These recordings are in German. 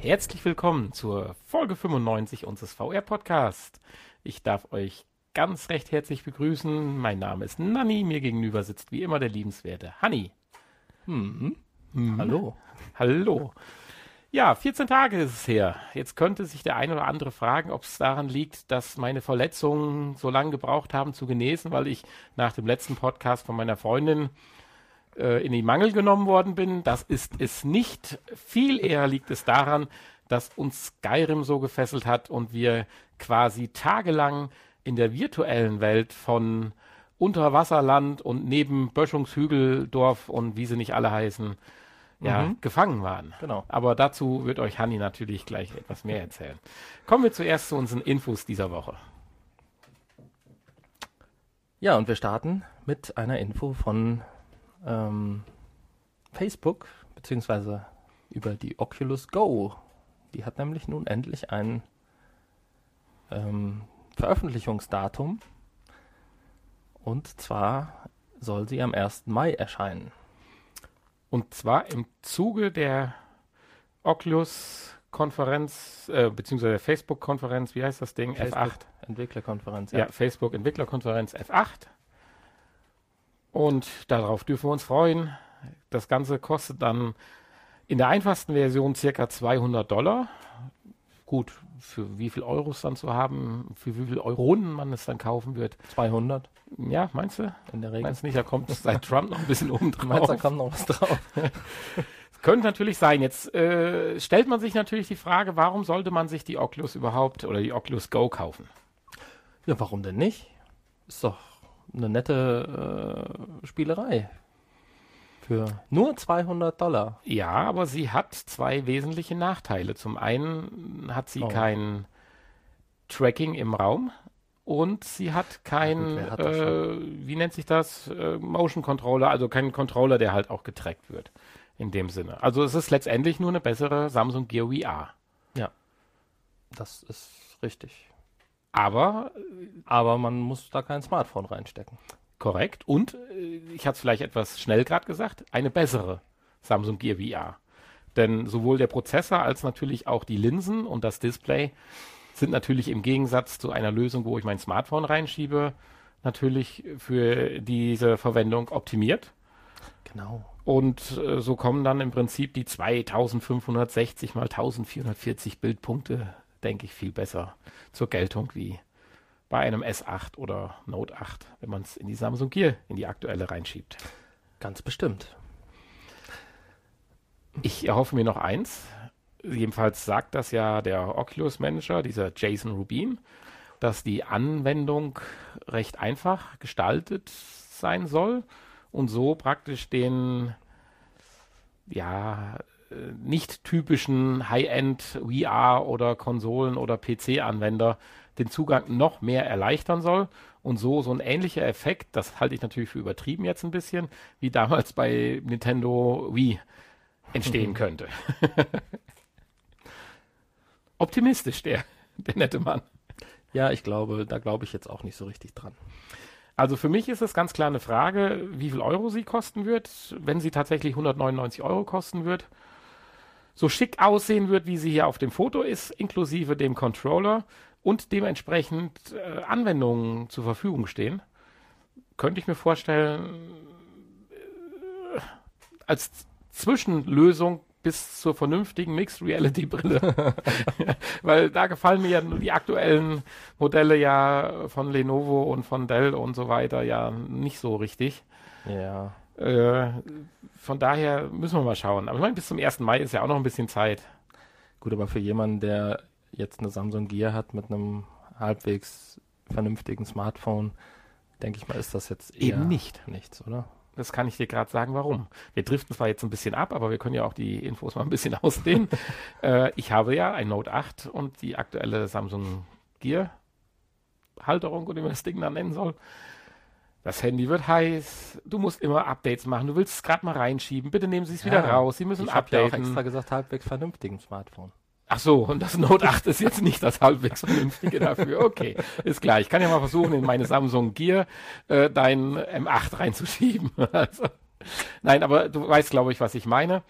Herzlich willkommen zur Folge 95 unseres VR-Podcasts. Ich darf euch ganz recht herzlich begrüßen. Mein Name ist Nanni, mir gegenüber sitzt wie immer der liebenswerte Hanni. Hallo. Hallo. Ja, 14 Tage ist es her. Jetzt könnte sich der eine oder andere fragen, ob es daran liegt, dass meine Verletzungen so lange gebraucht haben zu genesen, weil ich nach dem letzten Podcast von meiner Freundin in die Mangel genommen worden bin. Das ist es nicht. Viel eher liegt es daran, dass uns Skyrim so gefesselt hat und wir quasi tagelang in der virtuellen Welt von Unterwasserland und neben Böschungshügeldorf und wie sie nicht alle heißen, gefangen waren. Genau. Aber dazu wird euch Hanni natürlich gleich etwas mehr erzählen. Kommen wir zuerst zu unseren Infos dieser Woche. Ja, und wir starten mit einer Info von Facebook, beziehungsweise über die Oculus Go. Die hat nämlich nun endlich ein Veröffentlichungsdatum. Und zwar soll sie am 1. Mai erscheinen. Und zwar im Zuge der Oculus-Konferenz, beziehungsweise der Facebook-Konferenz, wie heißt das Ding? F8. Entwicklerkonferenz. Ja, Facebook-Entwicklerkonferenz F8. Und darauf dürfen wir uns freuen. Das Ganze kostet dann in der einfachsten Version ca. $200. Gut, für wie viel Euros dann zu haben, für wie viel Euronen man es dann kaufen wird. 200 Ja, meinst du? in der Regel. Meinst du nicht, da kommt seit Trump noch ein bisschen oben drauf? Meinst du, da kommt noch was drauf? Könnte natürlich sein. Jetzt stellt man sich natürlich die Frage, warum sollte man sich die Oculus überhaupt oder die Oculus Go kaufen? Ja, warum denn nicht? Ist doch eine nette Spielerei. Für nur $200. Ja, aber sie hat zwei wesentliche Nachteile. Zum einen hat sie kein Tracking im Raum und sie hat kein, wer hat das wie nennt sich das, Motion Controller, also keinen Controller, der halt auch getrackt wird. In dem Sinne. Also es ist letztendlich nur eine bessere Samsung Gear VR. Ja, das ist richtig. Aber man muss da kein Smartphone reinstecken. korrekt. Und ich hatte es vielleicht etwas schnell gerade gesagt, eine bessere Samsung Gear VR. Denn sowohl der Prozessor als natürlich auch die Linsen und das Display sind natürlich im Gegensatz zu einer Lösung, wo ich mein Smartphone reinschiebe, natürlich für diese Verwendung optimiert. Genau. Und so kommen dann im Prinzip die 2560 mal 1440 Bildpunkte, denke ich, viel besser zur Geltung wie bei einem S8 oder Note 8, wenn man es in die Samsung Gear, in die aktuelle reinschiebt. Ganz bestimmt. Ich erhoffe mir noch eins. Jedenfalls sagt das ja der Oculus Manager, dieser Jason Rubin, dass die Anwendung recht einfach gestaltet sein soll und so praktisch den nicht typischen High-End VR oder Konsolen- oder PC-Anwender den Zugang noch mehr erleichtern soll und so ein ähnlicher Effekt, das halte ich natürlich für übertrieben jetzt ein bisschen, wie damals bei Nintendo Wii entstehen könnte. Optimistisch, der nette Mann. Ja, da glaube ich jetzt auch nicht so richtig dran. Also für mich ist es ganz klar eine Frage, wie viel Euro sie kosten wird. Wenn sie tatsächlich 199 Euro kosten wird, so schick aussehen wird, wie sie hier auf dem Foto ist, inklusive dem Controller und dementsprechend Anwendungen zur Verfügung stehen, könnte ich mir vorstellen, als Zwischenlösung bis zur vernünftigen Mixed Reality Brille. Weil da gefallen mir ja die aktuellen Modelle ja von Lenovo und von Dell und so weiter ja nicht so richtig. Ja. Von daher müssen wir mal schauen. Aber ich meine, bis zum 1. Mai ist ja auch noch ein bisschen Zeit. Gut, aber für jemanden, der jetzt eine Samsung Gear hat mit einem halbwegs vernünftigen Smartphone, denke ich mal, ist das jetzt eher Eben nichts, oder? Das kann ich dir gerade sagen, warum. Wir driften zwar jetzt ein bisschen ab, aber wir können ja auch die Infos mal ein bisschen ausdehnen. Ich habe ja ein Note 8 und die aktuelle Samsung Gear Halterung, oder wie man das Ding dann nennen soll. Das Handy wird heiß, du musst immer Updates machen, du willst es gerade mal reinschieben, bitte nehmen Sie es wieder raus, Sie müssen ich habe ja auch updaten. extra gesagt, halbwegs vernünftigen Smartphone. Ach so, und das Note 8 ist jetzt nicht das halbwegs vernünftige dafür. Okay, ist klar. Ich kann ja mal versuchen, in meine Samsung Gear dein M8 reinzuschieben. Also, nein, aber du weißt, glaube ich, was ich meine.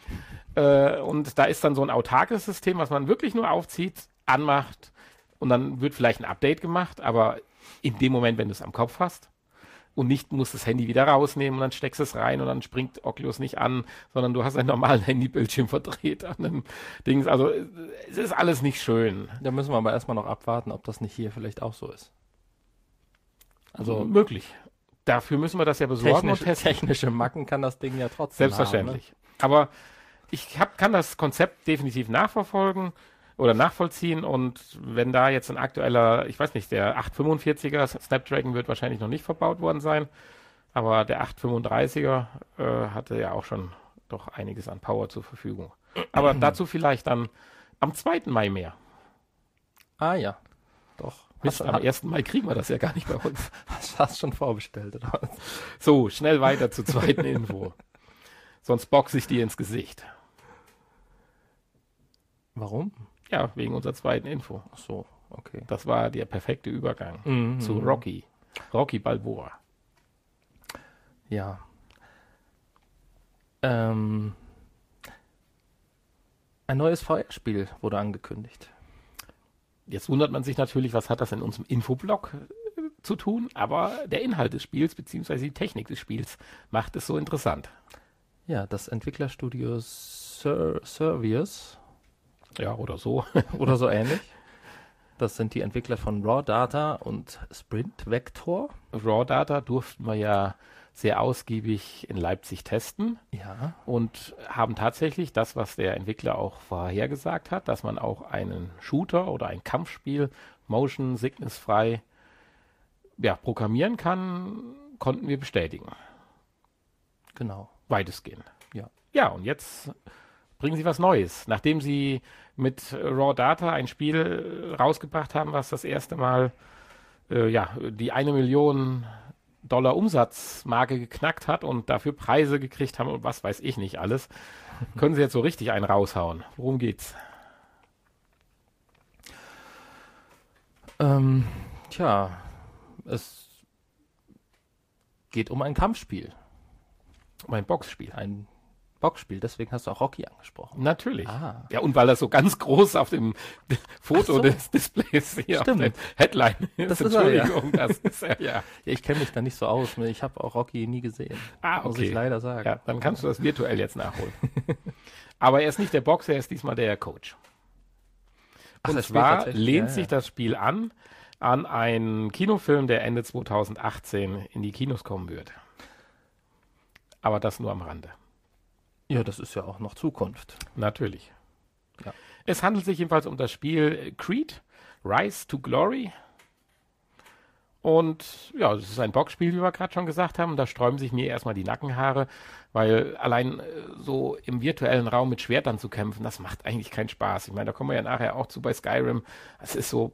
Und da ist dann so ein autarkes System, was man wirklich nur aufzieht, anmacht und dann wird vielleicht ein Update gemacht, aber in dem Moment, wenn du es am Kopf hast und nicht musst das Handy wieder rausnehmen und dann steckst es rein und dann springt Oculus nicht an, sondern du hast einen normalen Handybildschirm verdreht an einem Dings. Also es ist alles nicht schön. Da müssen wir aber erstmal noch abwarten, ob das nicht hier vielleicht auch so ist. Also möglich. Dafür müssen wir das ja besorgen und testen. Technische Macken kann das Ding ja trotzdem Selbstverständlich. Haben, ne? Aber kann das Konzept definitiv nachvollziehen und wenn da jetzt ein aktueller, ich weiß nicht, der 845er Snapdragon wird wahrscheinlich noch nicht verbaut worden sein, aber der 835er hatte ja auch schon doch einiges an Power zur Verfügung. Aber dazu vielleicht dann am 2. Mai mehr. Ah ja, doch. Mist, am 1. Mai kriegen wir das ja gar nicht bei uns. Hast schon vorbestellt, oder was? So, schnell weiter zur zweiten Info. Sonst boxe ich dir ins Gesicht. Warum? Ja, wegen unserer zweiten Info. Ach so, okay. Das war der perfekte Übergang zu Rocky. Rocky Balboa. Ja. Ein neues VR-Spiel wurde angekündigt. Jetzt wundert man sich natürlich, was hat das in unserem Infoblog zu tun, aber der Inhalt des Spiels bzw. die Technik des Spiels macht es so interessant. Ja, das Entwicklerstudio Servius. Ja, oder so. Oder so ähnlich. Das sind die Entwickler von Raw Data und Sprint Vector. Raw Data durften wir ja sehr ausgiebig in Leipzig testen. Ja. Und haben tatsächlich das, was der Entwickler auch vorhergesagt hat, dass man auch einen Shooter oder ein Kampfspiel motion sickness-frei programmieren kann, konnten wir bestätigen. Genau. Weitestgehend. Ja. Ja, und jetzt bringen sie was Neues. Nachdem sie mit Raw Data ein Spiel rausgebracht haben, was das erste Mal die 1 Million Dollar Umsatzmarke geknackt hat und dafür Preise gekriegt haben und was weiß ich nicht alles, können sie jetzt so richtig einen raushauen. Worum geht's? Es geht um ein Kampfspiel. Um ein Boxspiel. Ein Boxspiel, deswegen hast du auch Rocky angesprochen. Natürlich. Ah. Ja, und weil das so ganz groß auf dem Foto des Displays hier Stimmt. auf der Headline ist. Das ist Entschuldigung, das ist ja. Ja, ich kenne mich da nicht so aus. Ich habe auch Rocky nie gesehen. Ah, okay. Muss ich leider sagen. Ja, dann kannst du das virtuell jetzt nachholen. Aber er ist nicht der Boxer, er ist diesmal der Coach. Ach, Und das zwar spielt lehnt sich das Spiel an einen Kinofilm, der Ende 2018 in die Kinos kommen wird. Aber das nur am Rande. Ja, das ist ja auch noch Zukunft. Natürlich. Ja. Es handelt sich jedenfalls um das Spiel Creed, Rise to Glory. Und ja, es ist ein Boxspiel, wie wir gerade schon gesagt haben. Da sträuben sich mir erstmal die Nackenhaare, weil allein so im virtuellen Raum mit Schwertern zu kämpfen, das macht eigentlich keinen Spaß. Ich meine, da kommen wir ja nachher auch zu bei Skyrim. Das ist so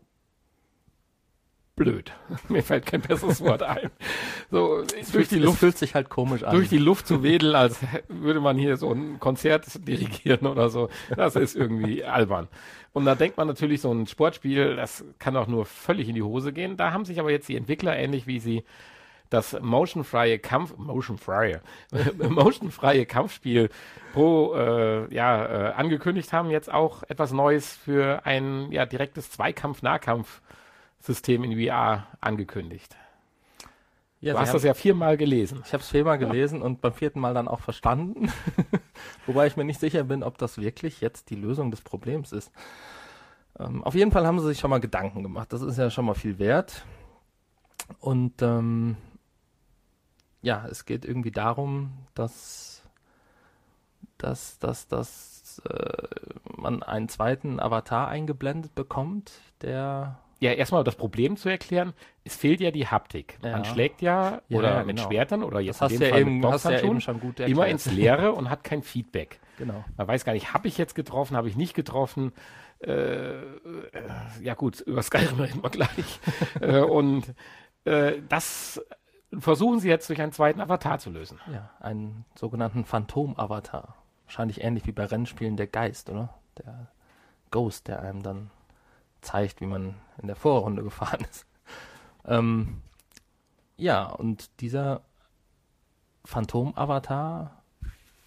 blöd. Mir fällt kein besseres Wort ein. So durch die Luft fühlt sich halt komisch an. Durch die Luft zu wedeln, als würde man hier so ein Konzert dirigieren oder so. Das ist irgendwie albern. Und da denkt man natürlich, so ein Sportspiel, das kann auch nur völlig in die Hose gehen. Da haben sich aber jetzt die Entwickler, ähnlich wie sie das motionfreie Kampfspiel angekündigt haben, jetzt auch etwas Neues für ein direktes Zweikampf-Nahkampf-System in VR angekündigt. Ja, du hast das ja 4-mal gelesen. Ich habe es 4-mal gelesen und beim 4. Mal dann auch verstanden. Wobei ich mir nicht sicher bin, ob das wirklich jetzt die Lösung des Problems ist. Auf jeden Fall haben sie sich schon mal Gedanken gemacht. Das ist ja schon mal viel wert. Und es geht irgendwie darum, dass man einen zweiten Avatar eingeblendet bekommt, der... Ja, erstmal das Problem zu erklären, es fehlt ja die Haptik. Ja. Man schlägt mit Schwertern oder jetzt in dem Fall mit Boxhandschuhen schon gut erklärt. Immer ins Leere und hat kein Feedback. Genau. Man weiß gar nicht, habe ich jetzt getroffen, habe ich nicht getroffen. Gut, über Skyrim reden wir gleich. Das versuchen sie jetzt durch einen zweiten Avatar zu lösen. Ja, einen sogenannten Phantom-Avatar. Wahrscheinlich ähnlich wie bei Rennspielen der Geist, oder? Der Ghost, der einem dann zeigt, wie man in der Vorrunde gefahren ist. Und dieser Phantom-Avatar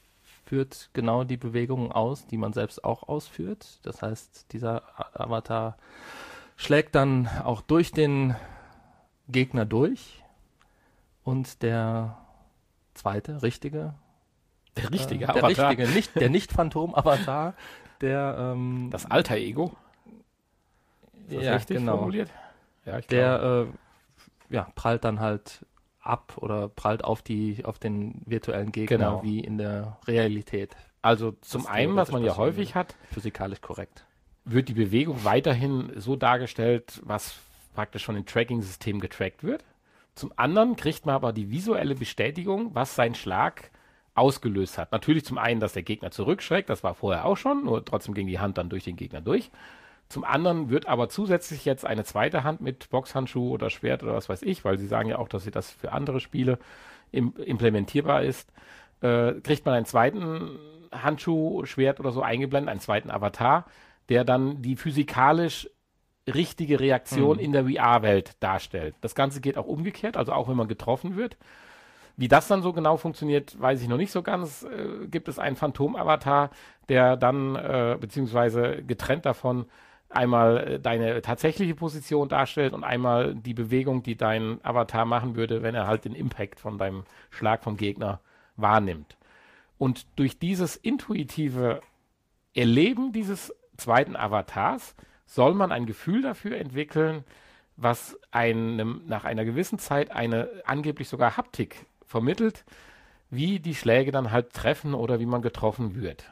führt genau die Bewegungen aus, die man selbst auch ausführt. Das heißt, dieser Avatar schlägt dann auch durch den Gegner durch und der zweite, richtige Avatar. Der Nicht-Phantom-Avatar, das Alter-Ego. Ist das richtig formuliert? Ja, ich glaube. Der prallt dann halt ab oder prallt auf den virtuellen Gegner wie in der Realität. Also zum einen, was man ja häufig hat, physikalisch korrekt, wird die Bewegung weiterhin so dargestellt, was praktisch von dem Tracking-System getrackt wird. Zum anderen kriegt man aber die visuelle Bestätigung, was sein Schlag ausgelöst hat. Natürlich zum einen, dass der Gegner zurückschreckt, das war vorher auch schon, nur trotzdem ging die Hand dann durch den Gegner durch. Zum anderen wird aber zusätzlich jetzt eine zweite Hand mit Boxhandschuh oder Schwert oder was weiß ich, weil sie sagen ja auch, dass sie das für andere Spiele implementierbar ist, kriegt man einen zweiten Handschuh, Schwert oder so eingeblendet, einen zweiten Avatar, der dann die physikalisch richtige Reaktion in der VR-Welt darstellt. Das Ganze geht auch umgekehrt, also auch wenn man getroffen wird. Wie das dann so genau funktioniert, weiß ich noch nicht so ganz. Gibt es einen Phantom-Avatar, der dann, beziehungsweise getrennt davon, einmal deine tatsächliche Position darstellt und einmal die Bewegung, die dein Avatar machen würde, wenn er halt den Impact von deinem Schlag vom Gegner wahrnimmt. Und durch dieses intuitive Erleben dieses zweiten Avatars soll man ein Gefühl dafür entwickeln, was einem nach einer gewissen Zeit eine angeblich sogar Haptik vermittelt, wie die Schläge dann halt treffen oder wie man getroffen wird.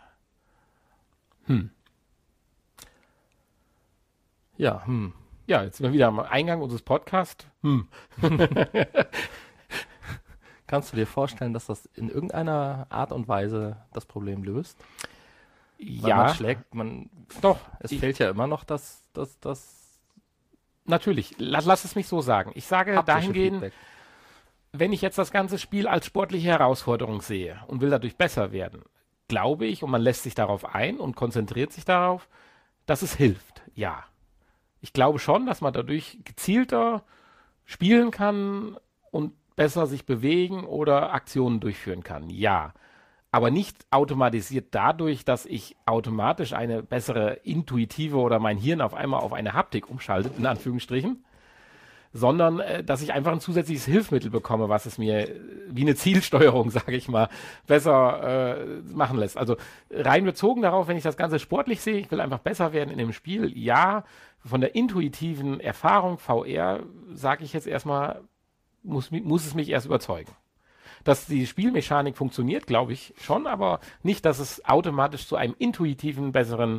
Ja, jetzt sind wir wieder am Eingang unseres Podcasts. Kannst du dir vorstellen, dass das in irgendeiner Art und Weise das Problem löst? Ja. Man schlägt, doch. Es fehlt ja immer noch das Natürlich, lass es mich so sagen. Ich sage dahingehend, Feedback. Wenn ich jetzt das ganze Spiel als sportliche Herausforderung sehe und will dadurch besser werden, glaube ich, und man lässt sich darauf ein und konzentriert sich darauf, dass es hilft. Ja. Ich glaube schon, dass man dadurch gezielter spielen kann und besser sich bewegen oder Aktionen durchführen kann. Ja. Aber nicht automatisiert dadurch, dass ich automatisch eine bessere intuitive oder mein Hirn auf einmal auf eine Haptik umschaltet, in Anführungsstrichen, sondern dass ich einfach ein zusätzliches Hilfsmittel bekomme, was es mir wie eine Zielsteuerung, sage ich mal, besser machen lässt. Also rein bezogen darauf, wenn ich das Ganze sportlich sehe, ich will einfach besser werden in dem Spiel, ja, von der intuitiven Erfahrung VR, sage ich jetzt erstmal, muss es mich erst überzeugen. Dass die Spielmechanik funktioniert, glaube ich schon, aber nicht, dass es automatisch zu einem intuitiven, besseren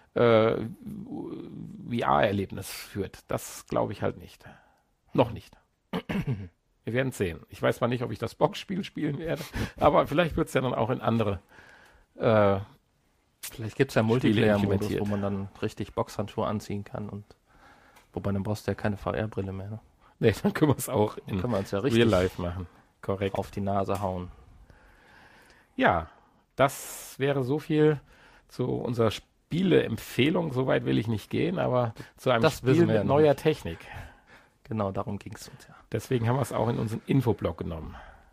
VR-Erlebnis führt. Das glaube ich halt nicht. Noch nicht. Wir werden sehen. Ich weiß zwar nicht, ob ich das Boxspiel spielen werde, aber vielleicht wird es ja dann auch in andere vielleicht gibt es ja Multiplayer-Modus, wo man dann richtig Boxhandschuhe anziehen kann und wobei dann brauchst du ja keine VR-Brille mehr. Ne? Nee, dann können wir es auch in Real Life machen. Korrekt. Auf die Nase hauen. Ja, das wäre so viel zu unserer Spieleempfehlung. Soweit will ich nicht gehen, aber zu einem Spiel mit neuer Technik. Genau, darum ging es uns ja. Deswegen haben wir es auch in unseren Infoblog genommen.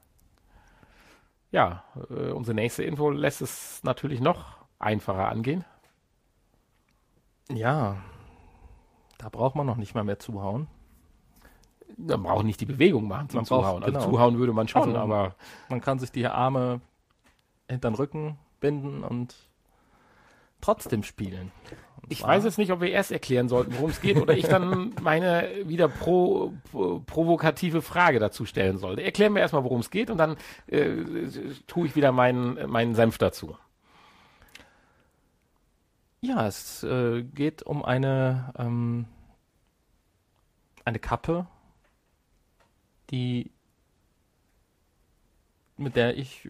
Ja, unsere nächste Info lässt es natürlich noch einfacher angehen. Ja, da braucht man noch nicht mal mehr zuhauen. Man braucht nicht die Bewegung machen zum Zuhauen. Genau. Also zuhauen würde man schon, aber man kann sich die Arme hinter den Rücken binden und trotzdem spielen. Ich weiß jetzt nicht, ob wir erst erklären sollten, worum es geht, oder ich dann meine wieder provokative Frage dazu stellen sollte. Erklären wir erstmal, worum es geht, und dann tue ich wieder meinen Senf dazu. Ja, es geht um eine Kappe, mit der ich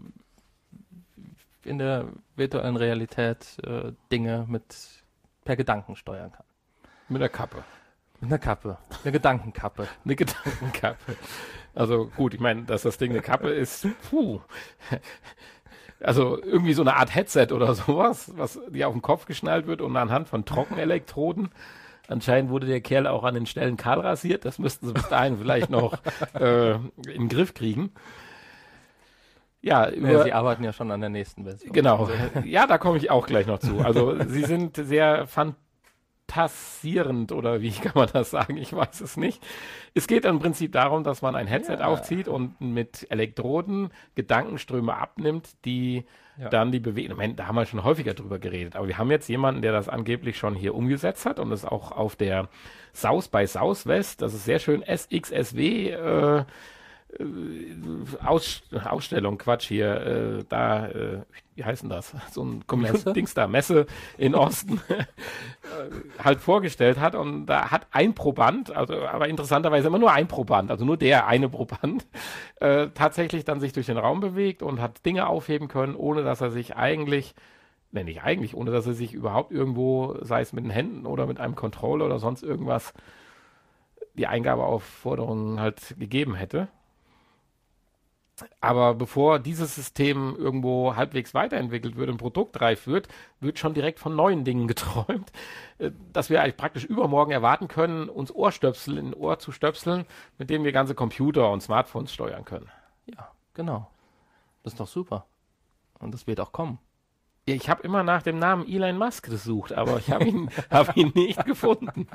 in der virtuellen Realität Dinge per Gedanken steuern kann. Mit einer Kappe. Mit einer Kappe. Eine Gedankenkappe. Eine Gedankenkappe. Also gut, ich meine, dass das Ding eine Kappe ist, Also irgendwie so eine Art Headset oder sowas, was dir auf den Kopf geschnallt wird und anhand von Trockenelektroden. Anscheinend wurde der Kerl auch an den Stellen kahl rasiert. Das müssten sie bis dahin vielleicht noch in den Griff kriegen. Ja, Sie arbeiten ja schon an der nächsten Version. Genau. Ja, da komme ich auch gleich noch zu. Also sie sind sehr fantasierend oder wie kann man das sagen? Ich weiß es nicht. Es geht im Prinzip darum, dass man ein Headset aufzieht und mit Elektroden Gedankenströme abnimmt, die dann die Bewegung. Da haben wir schon häufiger drüber geredet, aber wir haben jetzt jemanden, der das angeblich schon hier umgesetzt hat und das auch auf der South by Southwest, das ist sehr schön, SXSW Ausstellung, Quatsch hier, wie heißt denn das? So ein Dings da, Messe in Osten, halt vorgestellt hat und da hat ein Proband, also aber interessanterweise immer nur ein Proband, also nur der eine Proband, tatsächlich dann sich durch den Raum bewegt und hat Dinge aufheben können, ohne dass er sich ohne dass er sich überhaupt irgendwo, sei es mit den Händen oder mit einem Controller oder sonst irgendwas, die Eingabeaufforderungen halt gegeben hätte. Aber bevor dieses System irgendwo halbwegs weiterentwickelt wird und produktreif wird, wird schon direkt von neuen Dingen geträumt, dass wir eigentlich praktisch übermorgen erwarten können, uns Ohrstöpsel in Ohr zu stöpseln, mit denen wir ganze Computer und Smartphones steuern können. Ja, genau. Das ist doch super. Und das wird auch kommen. Ich habe immer nach dem Namen Elon Musk gesucht, aber ich habe ihn, hab ihn nicht gefunden.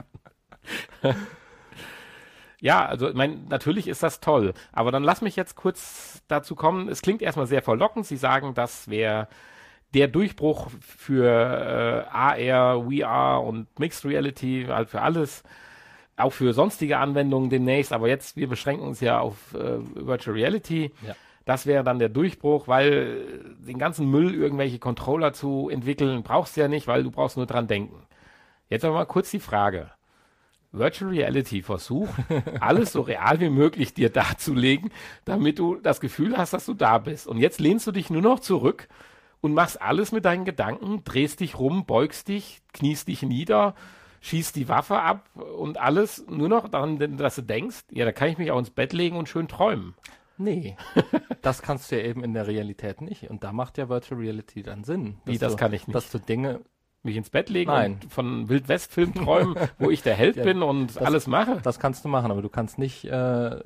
Ja, also natürlich ist das toll, aber dann lass mich jetzt kurz dazu kommen. Es klingt erstmal sehr verlockend. Sie sagen, das wäre der Durchbruch für AR, VR und Mixed Reality, halt für alles, auch für sonstige Anwendungen demnächst. Aber jetzt, wir beschränken uns ja auf Virtual Reality. Ja. Das wäre dann der Durchbruch, weil den ganzen Müll, irgendwelche Controller zu entwickeln, brauchst du ja nicht, weil du brauchst nur dran denken. Jetzt aber mal kurz die Frage. Virtual Reality versucht, alles so real wie möglich dir darzulegen, damit du das Gefühl hast, dass du da bist. Und jetzt lehnst du dich nur noch zurück und machst alles mit deinen Gedanken, drehst dich rum, beugst dich, kniest dich nieder, schießt die Waffe ab und alles nur noch daran, dass du denkst, ja, da kann ich mich auch ins Bett legen und schön träumen. Nee, das kannst du ja eben in der Realität nicht. Und da macht ja Virtual Reality dann Sinn. Wie, das kann ich nicht? Dass du Dinge... Mich ins Bett legen und von Wild-West-Film träumen, wo ich der Held bin und alles mache. Das kannst du machen, aber du kannst nicht an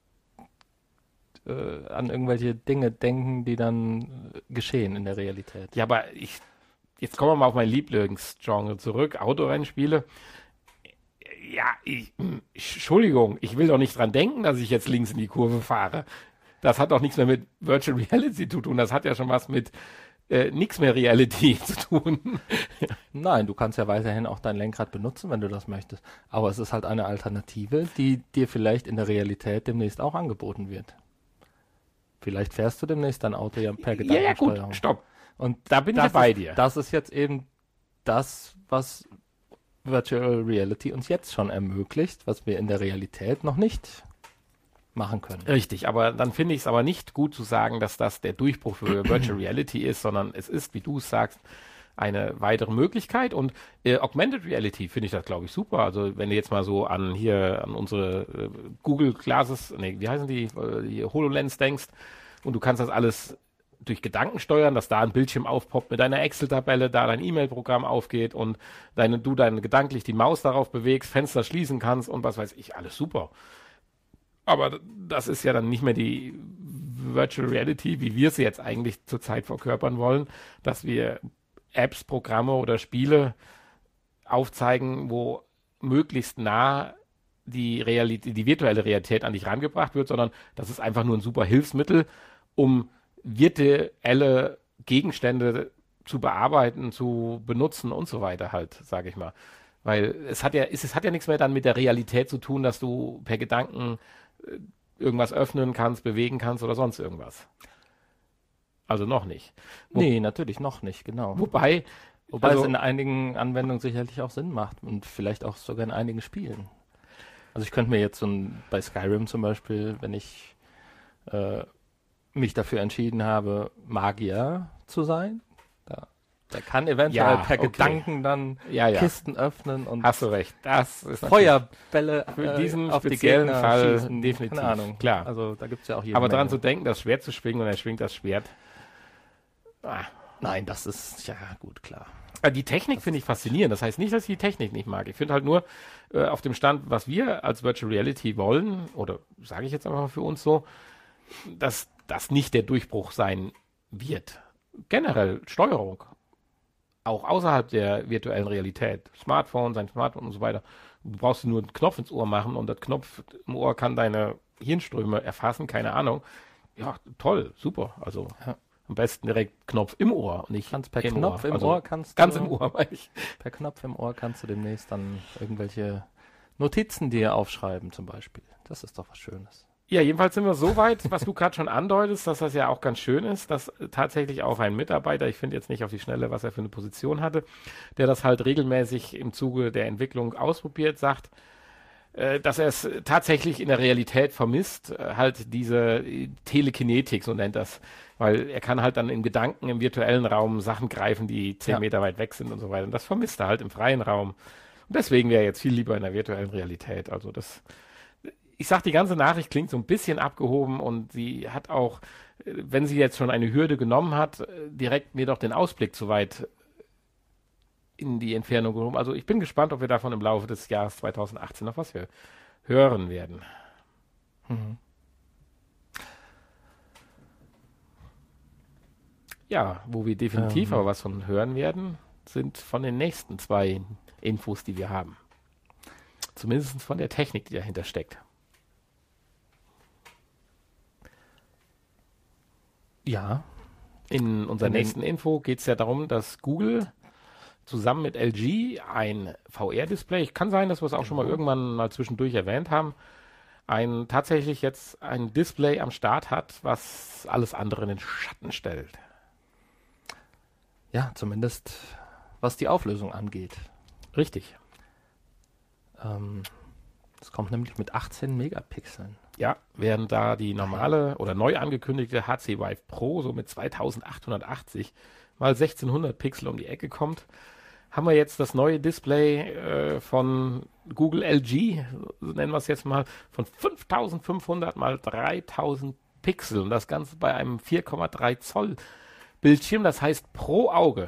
irgendwelche Dinge denken, die dann geschehen in der Realität. Ja, aber jetzt kommen wir mal auf mein Lieblingsgenre zurück, Autorennspiele. Ja, Entschuldigung, ich will doch nicht dran denken, dass ich jetzt links in die Kurve fahre. Das hat doch nichts mehr mit Virtual Reality zu tun, das hat ja schon was mit nichts mehr Reality zu tun. Nein, du kannst ja weiterhin auch dein Lenkrad benutzen, wenn du das möchtest. Aber es ist halt eine Alternative, die dir vielleicht in der Realität demnächst auch angeboten wird. Vielleicht fährst du demnächst dein Auto ja per Gedankensteuerung. Ja, gut, stopp. Und da bin ich bei dir. Das ist jetzt eben das, was Virtual Reality uns jetzt schon ermöglicht, was wir in der Realität noch nicht machen können. Richtig, aber dann finde ich es aber nicht gut zu sagen, dass das der Durchbruch für Virtual Reality ist, sondern es ist, wie du es sagst, eine weitere Möglichkeit und Augmented Reality finde ich das, glaube ich, super. Also wenn du jetzt mal so an unsere Google Glasses, wie heißen die HoloLens denkst und du kannst das alles durch Gedanken steuern, dass da ein Bildschirm aufpoppt mit deiner Excel-Tabelle, da dein E-Mail-Programm aufgeht und du gedanklich die Maus darauf bewegst, Fenster schließen kannst und was weiß ich, alles super. Aber das ist ja dann nicht mehr die Virtual Reality, wie wir sie jetzt eigentlich zurzeit verkörpern wollen, dass wir Apps, Programme oder Spiele aufzeigen, wo möglichst nah die virtuelle Realität an dich rangebracht wird, sondern das ist einfach nur ein super Hilfsmittel, um virtuelle Gegenstände zu bearbeiten, zu benutzen und so weiter halt, sage ich mal. Weil es hat ja nichts mehr dann mit der Realität zu tun, dass du per Gedanken irgendwas öffnen kannst, bewegen kannst oder sonst irgendwas. Also noch nicht. Nee, natürlich noch nicht, genau. Wobei es in einigen Anwendungen sicherlich auch Sinn macht und vielleicht auch sogar in einigen Spielen. Also ich könnte mir jetzt bei Skyrim zum Beispiel, wenn ich mich dafür entschieden habe, Magier zu sein, der kann eventuell per Gedanken dann Kisten öffnen und hast du recht. Das ist Feuerbälle für diesen auf speziellen die Fall schießen. definitiv. Keine Ahnung. Klar. Also da gibt's ja auch jede Aber daran Menge. zu denken, das Schwert zu schwingen und er schwingt das Schwert. Nein, das ist ja gut, klar. Die Technik finde ich faszinierend. Das heißt nicht, dass ich die Technik nicht mag. Ich finde halt nur auf dem Stand, was wir als Virtual Reality wollen, oder sage ich jetzt einfach mal für uns so, dass das nicht der Durchbruch sein wird. Generell Steuerung, auch außerhalb der virtuellen Realität, ein Smartphone und so weiter. Du brauchst nur einen Knopf ins Ohr machen und der Knopf im Ohr kann deine Hirnströme erfassen, keine Ahnung. Ja, toll, super. Also am besten direkt Knopf im Ohr und nicht per Knopf im Ohr kannst ganz im Ohr, meine ich. Per Knopf im Ohr kannst du demnächst dann irgendwelche Notizen dir aufschreiben zum Beispiel. Das ist doch was Schönes. Ja, jedenfalls sind wir so weit, was du gerade schon andeutest, dass das ja auch ganz schön ist, dass tatsächlich auch ein Mitarbeiter, ich finde jetzt nicht auf die Schnelle, was er für eine Position hatte, der das halt regelmäßig im Zuge der Entwicklung ausprobiert, sagt, dass er es tatsächlich in der Realität vermisst, halt diese Telekinetik, so nennt das, weil er kann halt dann in Gedanken im virtuellen Raum Sachen greifen, die 10 Meter weit weg sind und so weiter. Und das vermisst er halt im freien Raum. Und deswegen wäre er jetzt viel lieber in der virtuellen Realität. Also ich sag, die ganze Nachricht klingt so ein bisschen abgehoben und sie hat auch, wenn sie jetzt schon eine Hürde genommen hat, direkt mir doch den Ausblick zu weit in die Entfernung genommen. Also ich bin gespannt, ob wir davon im Laufe des Jahres 2018 noch was hören werden. Mhm. Ja, wo wir definitiv aber was von hören werden, sind von den nächsten 2 Infos, die wir haben. Zumindest von der Technik, die dahinter steckt. Ja. In unserer nächsten Info geht es ja darum, dass Google zusammen mit LG ein VR-Display, kann sein, dass wir es auch schon mal irgendwann mal zwischendurch erwähnt haben, tatsächlich jetzt ein Display am Start hat, was alles andere in den Schatten stellt. Ja, zumindest was die Auflösung angeht. Richtig. Es kommt nämlich mit 18 Megapixeln. Ja, während da die normale oder neu angekündigte HTC Vive Pro so mit 2880 mal 1600 Pixel um die Ecke kommt, haben wir jetzt das neue Display von Google LG, so nennen wir es jetzt mal, von 5500 mal 3000 Pixel und das Ganze bei einem 4,3 Zoll Bildschirm, das heißt pro Auge.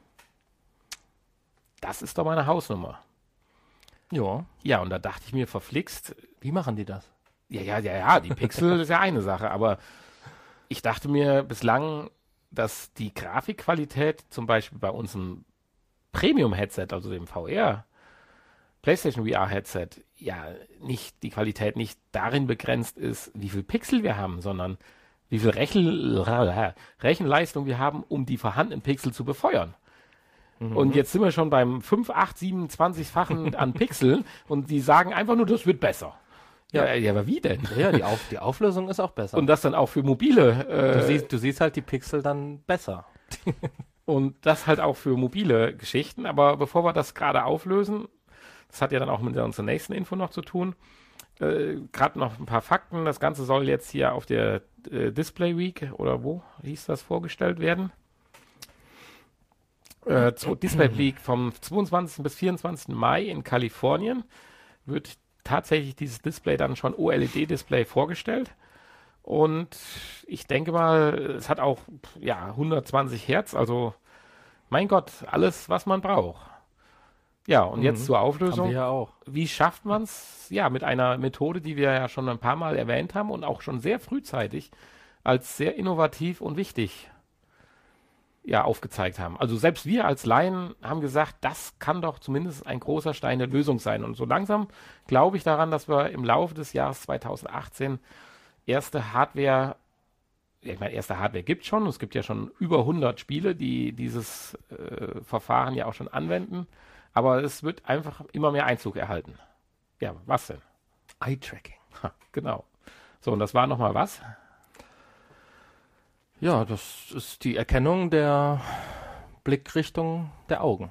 Das ist doch meine Hausnummer. Ja. Ja, und da dachte ich mir, verflixt. Wie machen die das? Ja, die Pixel ist ja eine Sache, aber ich dachte mir bislang, dass die Grafikqualität zum Beispiel bei unserem Premium-Headset, also dem VR, PlayStation VR-Headset, ja, die Qualität nicht darin begrenzt ist, wie viel Pixel wir haben, sondern wie viel Rechenleistung wir haben, um die vorhandenen Pixel zu befeuern. Und jetzt sind wir schon beim 5, 8, 27-fachen an Pixeln und die sagen einfach nur, das wird besser. Ja, aber wie denn? Ja, die Auflösung ist auch besser. Und das dann auch für mobile. Du siehst halt die Pixel dann besser. Und das halt auch für mobile Geschichten. Aber bevor wir das gerade auflösen, das hat ja dann auch mit unserer nächsten Info noch zu tun, gerade noch ein paar Fakten. Das Ganze soll jetzt hier auf der Display Week oder wo hieß das vorgestellt werden? Display Week vom 22. bis 24. Mai in Kalifornien wird tatsächlich dieses Display dann schon OLED-Display vorgestellt. Und ich denke mal, es hat auch 120 Hertz, also mein Gott, alles, was man braucht. Ja, und jetzt zur Auflösung. Haben wir ja auch. Wie schafft man es? Ja, mit einer Methode, die wir ja schon ein paar Mal erwähnt haben und auch schon sehr frühzeitig als sehr innovativ und wichtig aufgezeigt haben. Also selbst wir als Laien haben gesagt, das kann doch zumindest ein großer Stein der Lösung sein. Und so langsam glaube ich daran, dass wir im Laufe des Jahres 2018 erste Hardware gibt es schon. Es gibt ja schon über 100 Spiele, die dieses Verfahren ja auch schon anwenden. Aber es wird einfach immer mehr Einzug erhalten. Ja, was denn? Eye-Tracking. Genau. So, und das war nochmal was? Ja, das ist die Erkennung der Blickrichtung der Augen.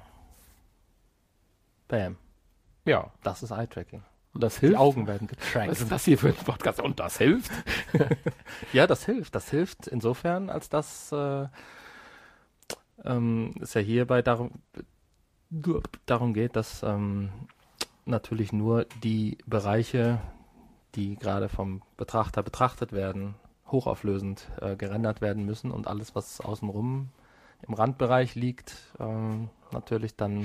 Bam. Ja. Das ist Eye-Tracking. Und das hilft? Die Augen werden getrackt. Was ist das hier für ein Podcast? Und das hilft? Ja, das hilft. Das hilft insofern, als das es ja hierbei darum geht, dass natürlich nur die Bereiche, die gerade vom Betrachter betrachtet werden, hochauflösend gerendert werden müssen und alles, was außenrum im Randbereich liegt, natürlich dann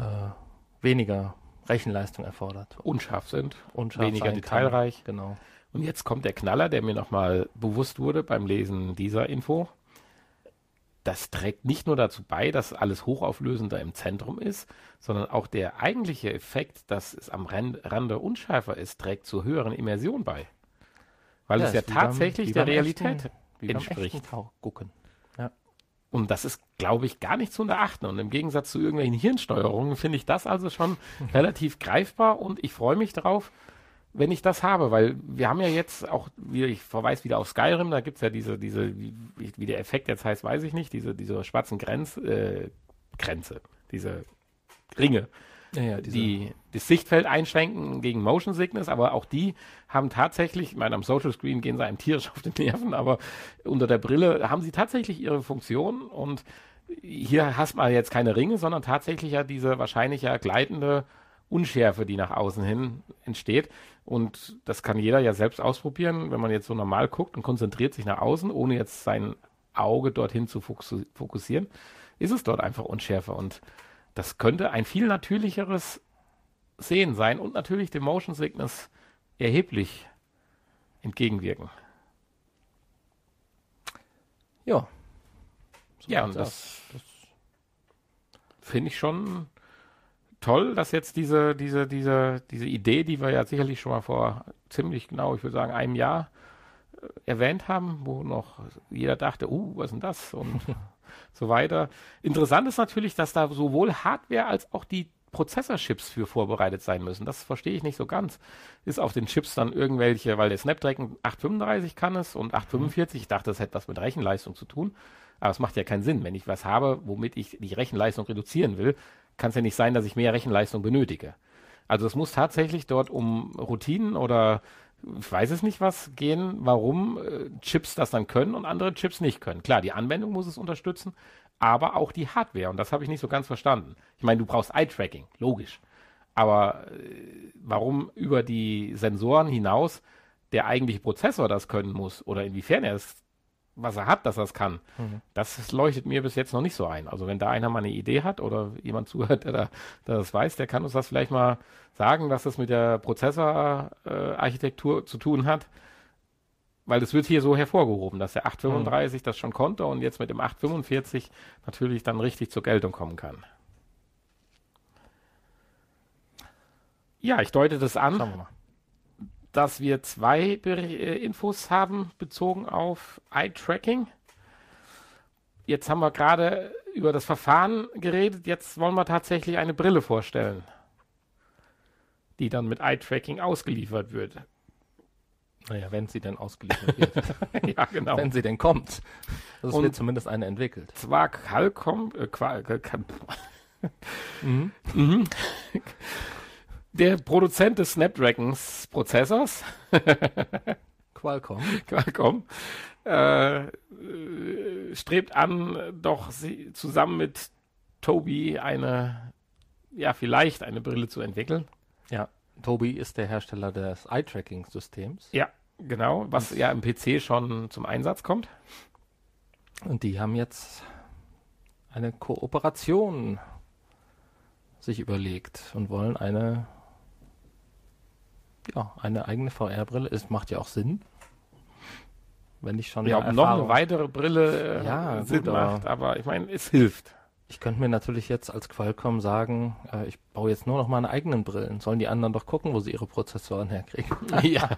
weniger Rechenleistung erfordert. Unscharf sind, Unscharf weniger detailreich. Genau. Und jetzt kommt der Knaller, der mir nochmal bewusst wurde beim Lesen dieser Info. Das trägt nicht nur dazu bei, dass alles hochauflösender im Zentrum ist, sondern auch der eigentliche Effekt, dass es am Rande unschärfer ist, trägt zur höheren Immersion bei. Weil es ja tatsächlich der Realität entspricht. Gucken. Ja. Und das ist, glaube ich, gar nicht zu unterachten. Und im Gegensatz zu irgendwelchen Hirnsteuerungen finde ich das also schon relativ greifbar und ich freue mich drauf, wenn ich das habe, weil wir haben ja jetzt auch, ich verweise wieder auf Skyrim, da gibt es ja wie der Effekt jetzt heißt, weiß ich nicht, diese schwarzen Grenze, diese Ringe, die das Sichtfeld einschränken gegen Motion Sickness, aber auch die haben tatsächlich, ich meine, am Social Screen gehen sie einem tierisch auf die Nerven, aber unter der Brille haben sie tatsächlich ihre Funktion und hier hast man jetzt keine Ringe, sondern tatsächlich ja diese wahrscheinlich ja gleitende Unschärfe, die nach außen hin entsteht. Und das kann jeder ja selbst ausprobieren, wenn man jetzt so normal guckt und konzentriert sich nach außen, ohne jetzt sein Auge dorthin zu fokussieren, ist es dort einfach unschärfer. Und das könnte ein viel natürlicheres Sehen sein und natürlich dem Motion Sickness erheblich entgegenwirken. Ja. So ja, und das finde ich schon toll, dass jetzt diese Idee, die wir ja sicherlich schon mal vor ziemlich genau, ich würde sagen, einem Jahr erwähnt haben, wo noch jeder dachte, was ist denn das? Und so weiter. Interessant ist natürlich, dass da sowohl Hardware als auch die Prozessorchips für vorbereitet sein müssen. Das verstehe ich nicht so ganz. Ist auf den Chips dann irgendwelche, weil der Snapdragon 835 kann es und 845, ich dachte, das hätte was mit Rechenleistung zu tun. Aber es macht ja keinen Sinn. Wenn ich was habe, womit ich die Rechenleistung reduzieren will, kann es ja nicht sein, dass ich mehr Rechenleistung benötige. Also es muss tatsächlich dort um Routinen oder ich weiß es nicht was gehen, warum Chips das dann können und andere Chips nicht können. Klar, die Anwendung muss es unterstützen, aber auch die Hardware. Und das habe ich nicht so ganz verstanden. Ich meine, du brauchst Eye-Tracking, logisch. Aber warum über die Sensoren hinaus der eigentliche Prozessor das können muss oder inwiefern er es, was er hat, dass er es kann, das leuchtet mir bis jetzt noch nicht so ein. Also wenn da einer mal eine Idee hat oder jemand zuhört, der das weiß, der kann uns das vielleicht mal sagen, was das mit der Prozessorarchitektur zu tun hat. Weil das wird hier so hervorgehoben, dass der 835 das schon konnte und jetzt mit dem 845 natürlich dann richtig zur Geltung kommen kann. Ja, ich deute das an. Schauen wir mal. Dass wir zwei Infos haben bezogen auf Eye-Tracking. Jetzt haben wir gerade über das Verfahren geredet, jetzt wollen wir tatsächlich eine Brille vorstellen, die dann mit Eye-Tracking ausgeliefert wird. Naja, wenn sie denn ausgeliefert wird. Ja, genau. Wenn sie denn kommt. Also es wird zumindest eine entwickelt. Zwar Qualcomm, der Produzent des Snapdragons-Prozessors, Qualcomm, strebt an, doch zusammen mit Tobii vielleicht eine Brille zu entwickeln. Ja, Tobii ist der Hersteller des Eye-Tracking-Systems. Ja, genau, was ja im PC schon zum Einsatz kommt. Und die haben jetzt eine Kooperation sich überlegt und wollen eine eigene VR-Brille. Es macht ja auch Sinn. Wenn ich schon ja, ob noch eine weitere Brille Sinn macht, aber ich meine, es hilft. Ich könnte mir natürlich jetzt als Qualcomm sagen, ich baue jetzt nur noch meine eigenen Brillen. Sollen die anderen doch gucken, wo sie ihre Prozessoren herkriegen? Ja.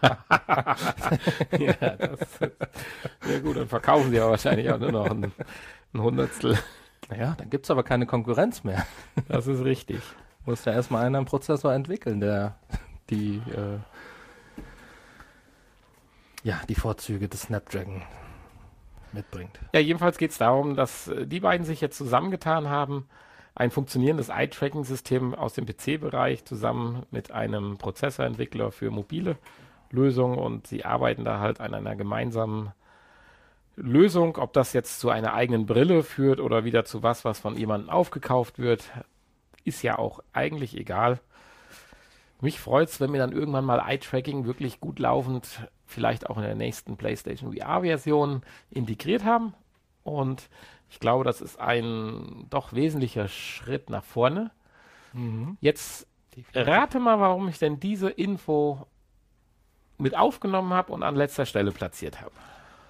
Ja gut, dann verkaufen sie aber wahrscheinlich auch nur noch ein Hundertstel. Naja, dann gibt es aber keine Konkurrenz mehr. Das ist richtig. Muss ja erstmal einer einen Prozessor entwickeln, der die Vorzüge des Snapdragon mitbringt. Ja, jedenfalls geht es darum, dass die beiden sich jetzt zusammengetan haben, ein funktionierendes Eye-Tracking-System aus dem PC-Bereich zusammen mit einem Prozessorentwickler für mobile Lösungen und sie arbeiten da halt an einer gemeinsamen Lösung. Ob das jetzt zu einer eigenen Brille führt oder wieder zu was von jemandem aufgekauft wird, ist ja auch eigentlich egal. Mich freut es, wenn wir dann irgendwann mal Eye-Tracking wirklich gut laufend, vielleicht auch in der nächsten PlayStation VR-Version integriert haben. Und ich glaube, das ist ein doch wesentlicher Schritt nach vorne. Jetzt rate mal, warum ich denn diese Info mit aufgenommen habe und an letzter Stelle platziert habe?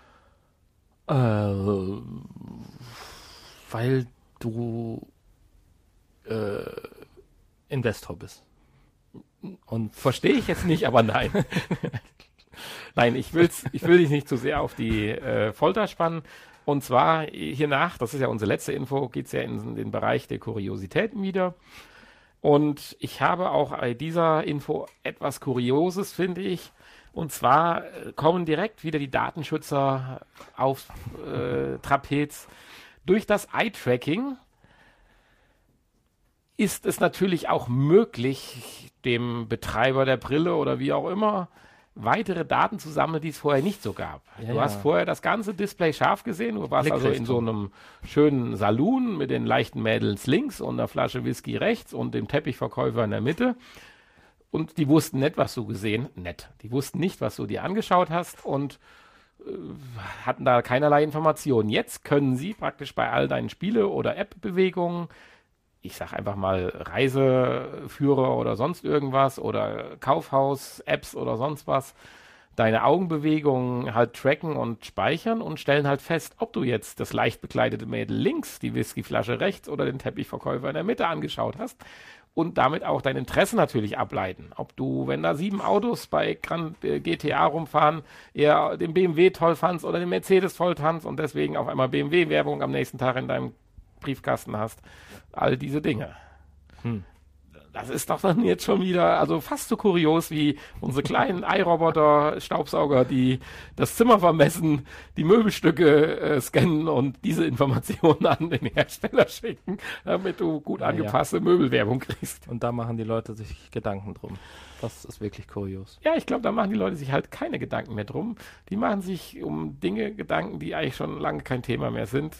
Weil du Investor bist. Und verstehe ich jetzt nicht, aber nein. Nein, ich will dich nicht zu sehr auf die Folter spannen. Und zwar hiernach, das ist ja unsere letzte Info, geht es ja in den Bereich der Kuriositäten wieder. Und ich habe auch bei dieser Info etwas Kurioses, finde ich. Und zwar kommen direkt wieder die Datenschützer auf Trapez. Durch das Eye-Tracking ist es natürlich auch möglich, dem Betreiber der Brille oder wie auch immer, weitere Daten zu sammeln, die es vorher nicht so gab. Ja, du hast vorher das ganze Display scharf gesehen, du warst also in so einem schönen Saloon mit den leichten Mädels links und einer Flasche Whisky rechts und dem Teppichverkäufer in der Mitte. Und die wussten nicht, was du die wussten nicht, was du dir angeschaut hast und hatten da keinerlei Informationen. Jetzt können sie praktisch bei all deinen Spiele- oder App-Bewegungen, ich sag einfach mal Reiseführer oder sonst irgendwas oder Kaufhaus-Apps oder sonst was, deine Augenbewegungen halt tracken und speichern und stellen halt fest, ob du jetzt das leicht bekleidete Mädel links, die Whiskyflasche rechts oder den Teppichverkäufer in der Mitte angeschaut hast und damit auch dein Interesse natürlich ableiten. Ob du, wenn da 7 Autos bei Grand GTA rumfahren, eher den BMW toll fandst oder den Mercedes toll fandst und deswegen auf einmal BMW-Werbung am nächsten Tag in deinem Briefkasten hast. All diese Dinge. Das ist doch dann jetzt schon wieder, also fast so kurios wie unsere kleinen iRoboter-Staubsauger, die das Zimmer vermessen, die Möbelstücke scannen und diese Informationen an den Hersteller schicken, damit du gut angepasste Möbelwerbung kriegst. Und da machen die Leute sich Gedanken drum. Das ist wirklich kurios. Ja, ich glaube, da machen die Leute sich halt keine Gedanken mehr drum. Die machen sich um Dinge Gedanken, die eigentlich schon lange kein Thema mehr sind.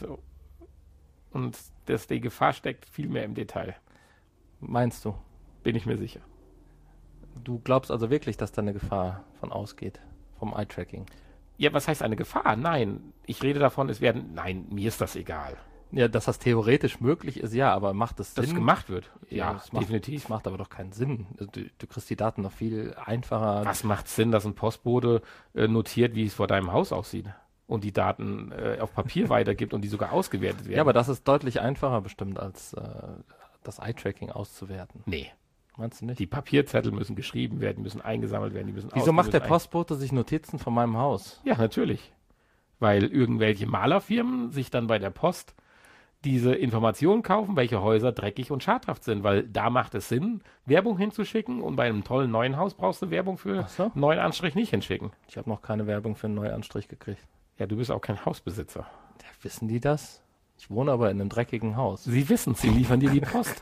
Und die Gefahr steckt viel mehr im Detail. Meinst du? Bin ich mir sicher. Du glaubst also wirklich, dass da eine Gefahr von ausgeht, vom Eye-Tracking? Ja, was heißt eine Gefahr? Nein, ich rede davon, nein, mir ist das egal. Ja, dass das theoretisch möglich ist, ja, aber macht es Sinn? Dass es gemacht wird? Ja, definitiv. Das macht aber doch keinen Sinn. Also du kriegst die Daten noch viel einfacher. Was macht Sinn, dass ein Postbote notiert, wie es vor deinem Haus aussieht? Und die Daten auf Papier weitergibt und die sogar ausgewertet werden? Ja, aber das ist deutlich einfacher bestimmt, als das Eye-Tracking auszuwerten. Nee. Meinst du nicht? Die Papierzettel müssen geschrieben werden, müssen eingesammelt werden, die müssen Wieso macht der Postbote sich Notizen von meinem Haus? Ja, natürlich. Weil irgendwelche Malerfirmen sich dann bei der Post diese Informationen kaufen, welche Häuser dreckig und schadhaft sind, weil da macht es Sinn, Werbung hinzuschicken und bei einem tollen neuen Haus brauchst du Werbung für einen neuen Anstrich nicht hinschicken. Ich habe noch keine Werbung für einen neuen Anstrich gekriegt. Ja, du bist auch kein Hausbesitzer. Ja, wissen die das? Ich wohne aber in einem dreckigen Haus. Sie wissen, sie liefern dir die Post.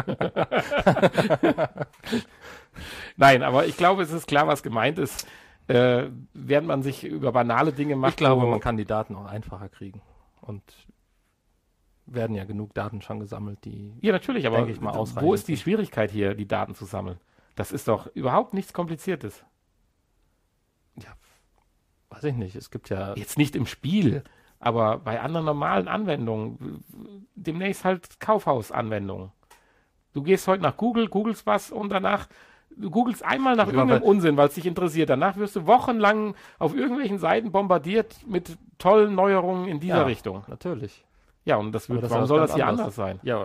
Nein, aber ich glaube, es ist klar, was gemeint ist. Während man sich über banale Dinge macht. Ich glaube, man kann die Daten auch einfacher kriegen. Und werden ja genug Daten schon gesammelt, die, ja, natürlich, aber denke ich mal, ausreichen. Wo ist die Schwierigkeit hier, die Daten zu sammeln? Das ist doch überhaupt nichts Kompliziertes. Ja, weiß ich nicht. Es gibt ja... Jetzt nicht im Spiel, aber bei anderen normalen Anwendungen. Demnächst halt Kaufhausanwendungen. Du gehst heute nach Google, googelst was und danach... Du googelst einmal nach irgendeinem Unsinn, weil es dich interessiert. Danach wirst du wochenlang auf irgendwelchen Seiten bombardiert mit tollen Neuerungen in dieser Richtung. Natürlich. Ja, und warum soll das hier anders sein? Ja,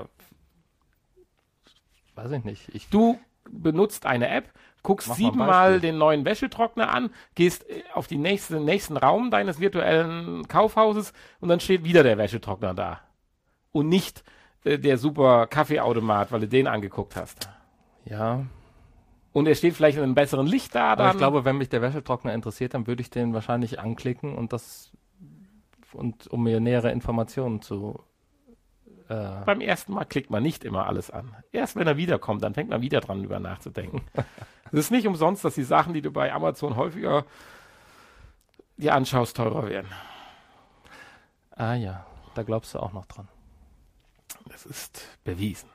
weiß ich nicht. Du benutzt eine App, guckst 7-mal den neuen Wäschetrockner an, gehst auf den nächsten Raum deines virtuellen Kaufhauses und dann steht wieder der Wäschetrockner da. Und nicht der super Kaffeeautomat, weil du den angeguckt hast. Ja. Und er steht vielleicht in einem besseren Licht da. Aber ich glaube, wenn mich der Wäschetrockner interessiert, dann würde ich den wahrscheinlich anklicken und um mir nähere Informationen zu... Beim ersten Mal klickt man nicht immer alles an. Erst wenn er wiederkommt, dann fängt man wieder dran, drüber nachzudenken. Es ist nicht umsonst, dass die Sachen, die du bei Amazon häufiger dir anschaust, teurer werden. Ah ja, da glaubst du auch noch dran. Das ist bewiesen.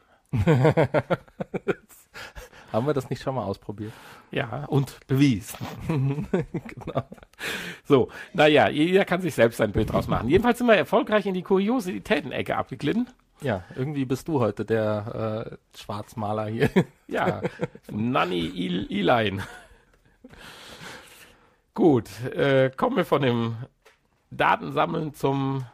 Haben wir das nicht schon mal ausprobiert? Ja, und bewiesen. Genau. So, naja, jeder kann sich selbst ein Bild draus machen. Jedenfalls sind wir erfolgreich in die Kuriositäten-Ecke abgeglitten. Ja, irgendwie bist du heute der Schwarzmaler hier. Ja, Nanny Ilein. Gut, kommen wir von dem Datensammeln zum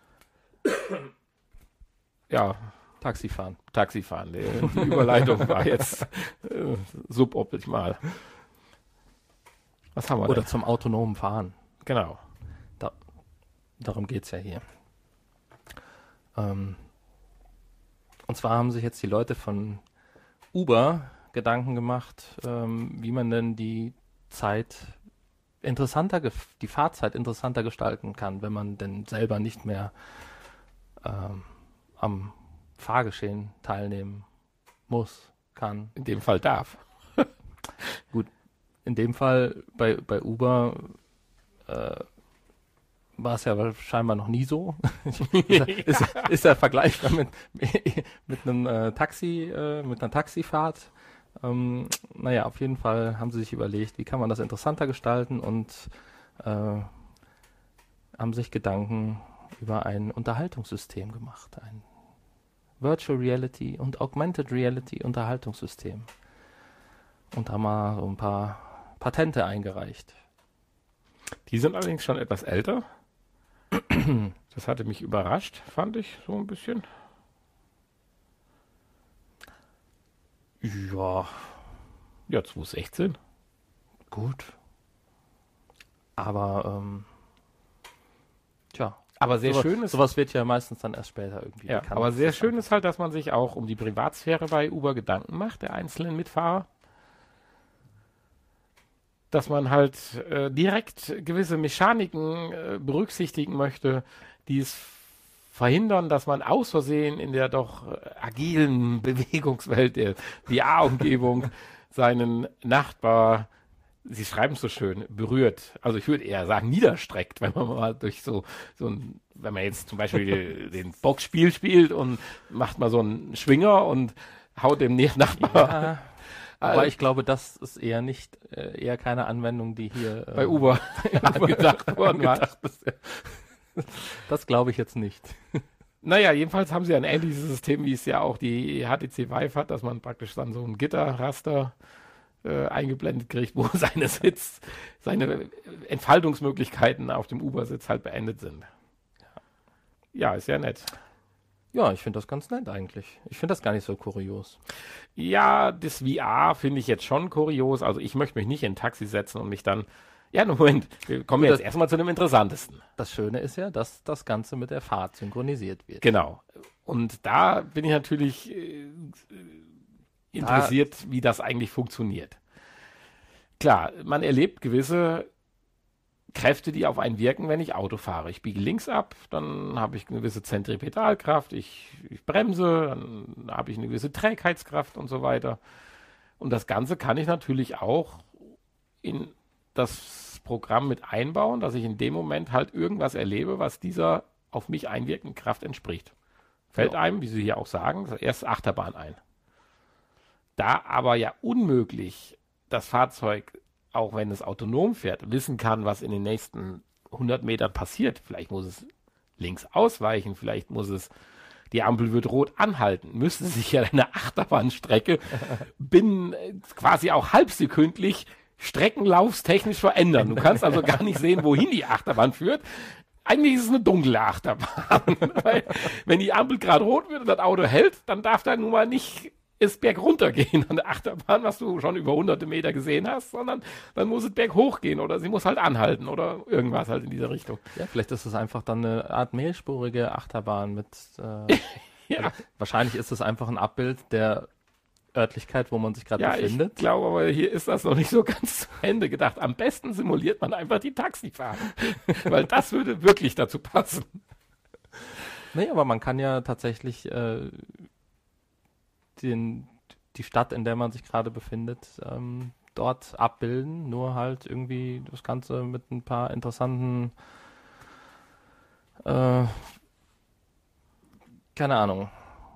Taxifahren. Taxifahren. Die Überleitung war jetzt suboptimal. Was haben wir Oder denn? zum autonomen Fahren. Genau. Darum geht es ja hier. Und zwar haben sich jetzt die Leute von Uber Gedanken gemacht, wie man denn die Fahrzeit interessanter gestalten kann, wenn man denn selber nicht mehr am Fahrgeschehen teilnehmen muss, kann. In dem Fall darf. Gut, in dem Fall bei Uber war es ja scheinbar noch nie so. ist ja vergleichbar mit einem Taxi, mit einer Taxifahrt. Naja, auf jeden Fall haben sie sich überlegt, wie kann man das interessanter gestalten und haben sich Gedanken über ein Unterhaltungssystem gemacht. Ein Virtual Reality und Augmented Reality Unterhaltungssystem. Und haben mal so ein paar Patente eingereicht. Die sind allerdings schon etwas älter. Das hatte mich überrascht, fand ich so ein bisschen. Ja, Ja, 2016. gut. Aber, tja. Aber sehr schön ist, Sowas wird ja meistens dann erst später irgendwie ja, bekannt. aber sehr schön ist halt, dass man sich auch um die Privatsphäre bei Uber Gedanken macht, der einzelnen Mitfahrer. Dass man halt direkt gewisse Mechaniken berücksichtigen möchte, die es verhindern, dass man aus Versehen in der doch agilen Bewegungswelt der VR-Umgebung seinen Nachbar, Sie schreiben es so schön, berührt. Also ich würde eher sagen, niederstreckt, wenn man mal durch so ein, wenn man jetzt zum Beispiel den Boxspiel spielt und macht mal so einen Schwinger und haut dem Nachbar. Ja, aber ich glaube, das ist eher keine Anwendung, die hier Bei Uber angedacht worden war. Das glaube ich jetzt nicht. Naja, jedenfalls haben sie ein ähnliches System, wie es ja auch die HTC Vive hat, dass man praktisch dann so ein Gitterraster eingeblendet kriegt, wo seine Entfaltungsmöglichkeiten auf dem Uber-Sitz halt beendet sind. Ja, ist ja nett. Ja, ich finde das ganz nett eigentlich. Ich finde das gar nicht so kurios. Ja, das VR finde ich jetzt schon kurios. Also ich möchte mich nicht in ein Taxi setzen und mich dann. Ja, Moment, wir kommen jetzt erstmal zu dem Interessantesten. Das Schöne ist ja, dass das Ganze mit der Fahrt synchronisiert wird. Genau. Und da bin ich natürlich interessiert, wie das eigentlich funktioniert. Klar, man erlebt gewisse Kräfte, die auf einen wirken, wenn ich Auto fahre. Ich biege links ab, dann habe ich eine gewisse Zentripetalkraft, ich bremse, dann habe ich eine gewisse Trägheitskraft und so weiter. Und das Ganze kann ich natürlich auch in das Programm mit einbauen, dass ich in dem Moment halt irgendwas erlebe, was dieser auf mich einwirkenden Kraft entspricht. Fällt einem, wie Sie hier auch sagen, erst Achterbahn ein. Da aber ja unmöglich das Fahrzeug, auch wenn es autonom fährt, wissen kann, was in den nächsten 100 Metern passiert. Vielleicht muss es links ausweichen, vielleicht muss es, die Ampel wird rot anhalten, müsste sich ja eine Achterbahnstrecke binnen quasi auch halbsekündlich streckenlaufstechnisch verändern. Du kannst also gar nicht sehen, wohin die Achterbahn führt. Eigentlich ist es eine dunkle Achterbahn. Weil, wenn die Ampel gerade rot wird und das Auto hält, dann darf da nun mal nicht es bergunter gehen an der Achterbahn, was du schon über hunderte Meter gesehen hast, sondern dann muss es berghoch gehen oder sie muss halt anhalten oder irgendwas halt in dieser Richtung. Ja, vielleicht ist es einfach dann eine Art mehrspurige Achterbahn mit Ja. also wahrscheinlich ist es einfach ein Abbild der Örtlichkeit, wo man sich gerade befindet. Ich glaube aber, hier ist das noch nicht so ganz zu Ende gedacht. Am besten simuliert man einfach die Taxifahrt, weil das würde wirklich dazu passen. Nee, aber man kann ja tatsächlich die Stadt, in der man sich gerade befindet, dort abbilden, nur halt irgendwie das Ganze mit ein paar interessanten keine Ahnung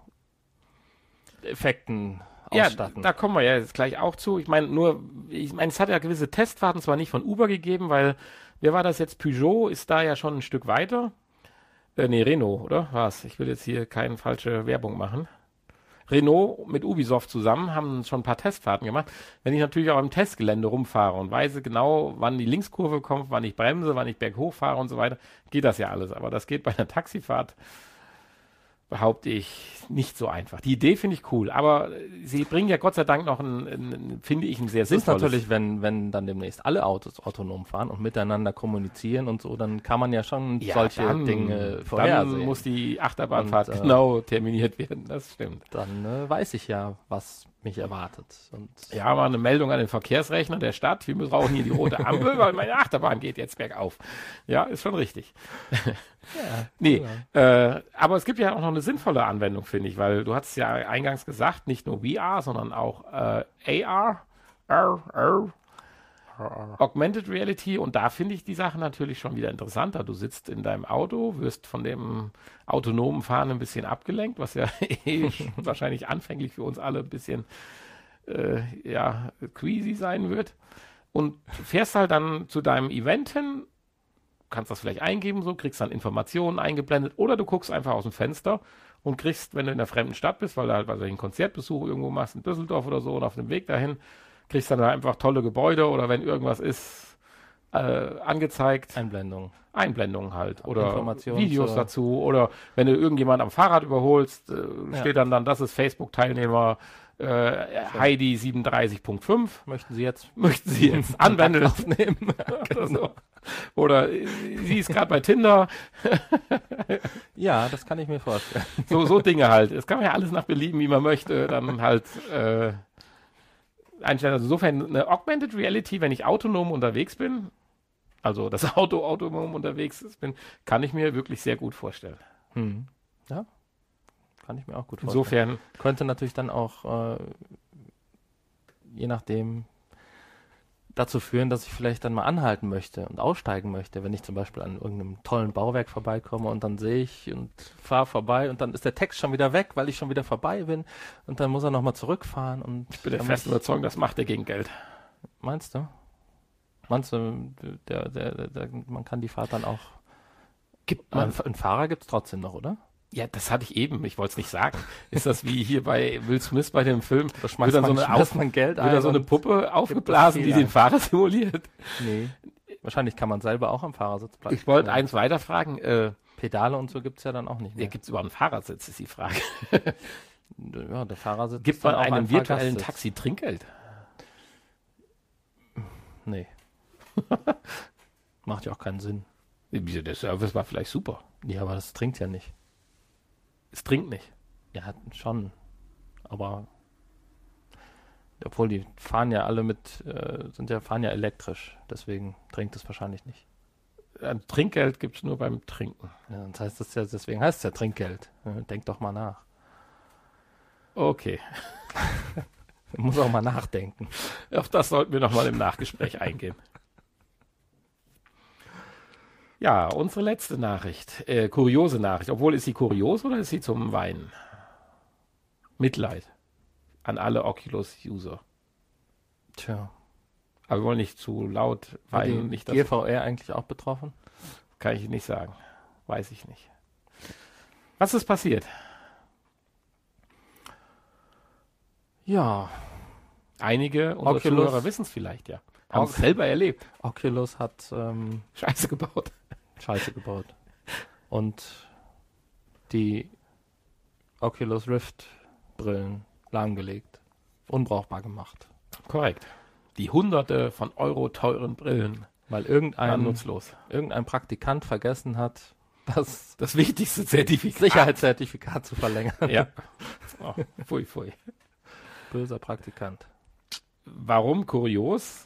Effekten ausstatten. Ja, da kommen wir ja jetzt gleich auch zu. Ich meine, es hat ja gewisse Testfahrten zwar nicht von Uber gegeben, weil, wer war das jetzt? Peugeot ist da ja schon ein Stück weiter. Nee, Renault, oder? Was? Ich will jetzt hier keine falsche Werbung machen. Renault mit Ubisoft zusammen haben schon ein paar Testfahrten gemacht. Wenn ich natürlich auch im Testgelände rumfahre und weiß genau, wann die Linkskurve kommt, wann ich bremse, wann ich berghoch fahre und so weiter, geht das ja alles. Aber das geht bei einer Taxifahrt, behaupte ich, nicht so einfach. Die Idee finde ich cool, aber sie bringen ja Gott sei Dank noch finde ich, ein sehr Es ist sinnvolles. natürlich, wenn dann demnächst alle Autos autonom fahren und miteinander kommunizieren und so, dann kann man ja schon solche Dinge vorhersehen. Dann muss die Achterbahnfahrt Und, genau terminiert werden, das stimmt. Dann weiß ich ja, was mich erwartet. Und Ja, mal eine Meldung an den Verkehrsrechner der Stadt. Wir brauchen hier die rote Ampel, weil meine Achterbahn geht jetzt bergauf. Ja, ist schon richtig. Nee, aber es gibt ja auch noch eine sinnvolle Anwendung, finde ich, weil du hast ja eingangs gesagt, nicht nur VR, sondern auch AR, Augmented Reality, und da finde ich die Sache natürlich schon wieder interessanter. Du sitzt in deinem Auto, wirst von dem autonomen Fahren ein bisschen abgelenkt, was ja wahrscheinlich anfänglich für uns alle ein bisschen queasy sein wird, und fährst halt dann zu deinem Event hin, kannst das vielleicht eingeben, so, kriegst dann Informationen eingeblendet, oder du guckst einfach aus dem Fenster und kriegst, wenn du in einer fremden Stadt bist, weil du halt einen Konzertbesuch irgendwo machst, in Düsseldorf oder so, und auf dem Weg dahin kriegst dann da einfach tolle Gebäude, oder wenn irgendwas ist, angezeigt. Einblendungen halt. Oder Videos dazu. Oder wenn du irgendjemand am Fahrrad überholst, steht dann, das ist Facebook-Teilnehmer Heidi 37.5. Möchten Sie jetzt anwenden aufnehmen? oder so. Oder sie ist gerade bei Tinder. Ja, das kann ich mir vorstellen. So Dinge halt. Das kann man ja alles nach Belieben, wie man möchte, dann halt einstellen. Also insofern eine Augmented Reality, wenn ich autonom unterwegs bin, also das Auto autonom unterwegs bin, kann ich mir wirklich sehr gut vorstellen. Ja, kann ich mir auch gut vorstellen. Insofern könnte natürlich dann auch, je nachdem, dazu führen, dass ich vielleicht dann mal anhalten möchte und aussteigen möchte, wenn ich zum Beispiel an irgendeinem tollen Bauwerk vorbeikomme und dann sehe ich und fahre vorbei und dann ist der Text schon wieder weg, weil ich schon wieder vorbei bin, und dann muss er nochmal zurückfahren. Und ich bin der festen Überzeugung, das macht er gegen Geld. Meinst du? Meinst du, man kann die Fahrt dann auch... Einen Fahrer gibt es trotzdem noch, oder? Ja, das hatte ich eben, ich wollte es nicht sagen. Ist das wie hier bei Will Smith bei dem Film? Da schmeißt man Geld ein. Wird da so eine Puppe aufgeblasen, die den Fahrer simuliert? Nee. Wahrscheinlich kann man selber auch am Fahrersitz bleiben. Ich wollte eins weiterfragen. Pedale und so gibt es ja dann auch nicht mehr. Ja, gibt es überhaupt einen Fahrersitz, ist die Frage. Ja, der Fahrersitz gibt man einem virtuellen Taxi Trinkgeld? Nee. Macht ja auch keinen Sinn. Der Service war vielleicht super. Ja, aber das trinkt ja nicht. Es trinkt nicht. Ja, schon. Aber obwohl die fahren ja alle fahren ja elektrisch. Deswegen trinkt es wahrscheinlich nicht. Trinkgeld gibt es nur beim Trinken. Ja, das heißt das ja, deswegen heißt es ja Trinkgeld. Denk doch mal nach. Okay. Man muss auch mal nachdenken. Auf das sollten wir nochmal im Nachgespräch eingehen. Ja, unsere letzte Nachricht. Kuriose Nachricht. Obwohl, ist sie kurios oder ist sie zum Weinen? Mitleid an alle Oculus-User. Tja. Aber wir wollen nicht zu laut weinen. Nicht GVR eigentlich auch betroffen? Kann ich nicht sagen. Weiß ich nicht. Was ist passiert? Ja. Einige unserer Zuhörer wissen es vielleicht, ja. Haben es selber erlebt. Oculus hat Scheiße gebaut. Und die Oculus Rift Brillen lahmgelegt. Unbrauchbar gemacht. Korrekt. Die Hunderte von Euro teuren Brillen. Weil irgendein Praktikant vergessen hat, das wichtigste Sicherheitszertifikat zu verlängern. Ja. Oh, pfui. Böser Praktikant. Warum kurios?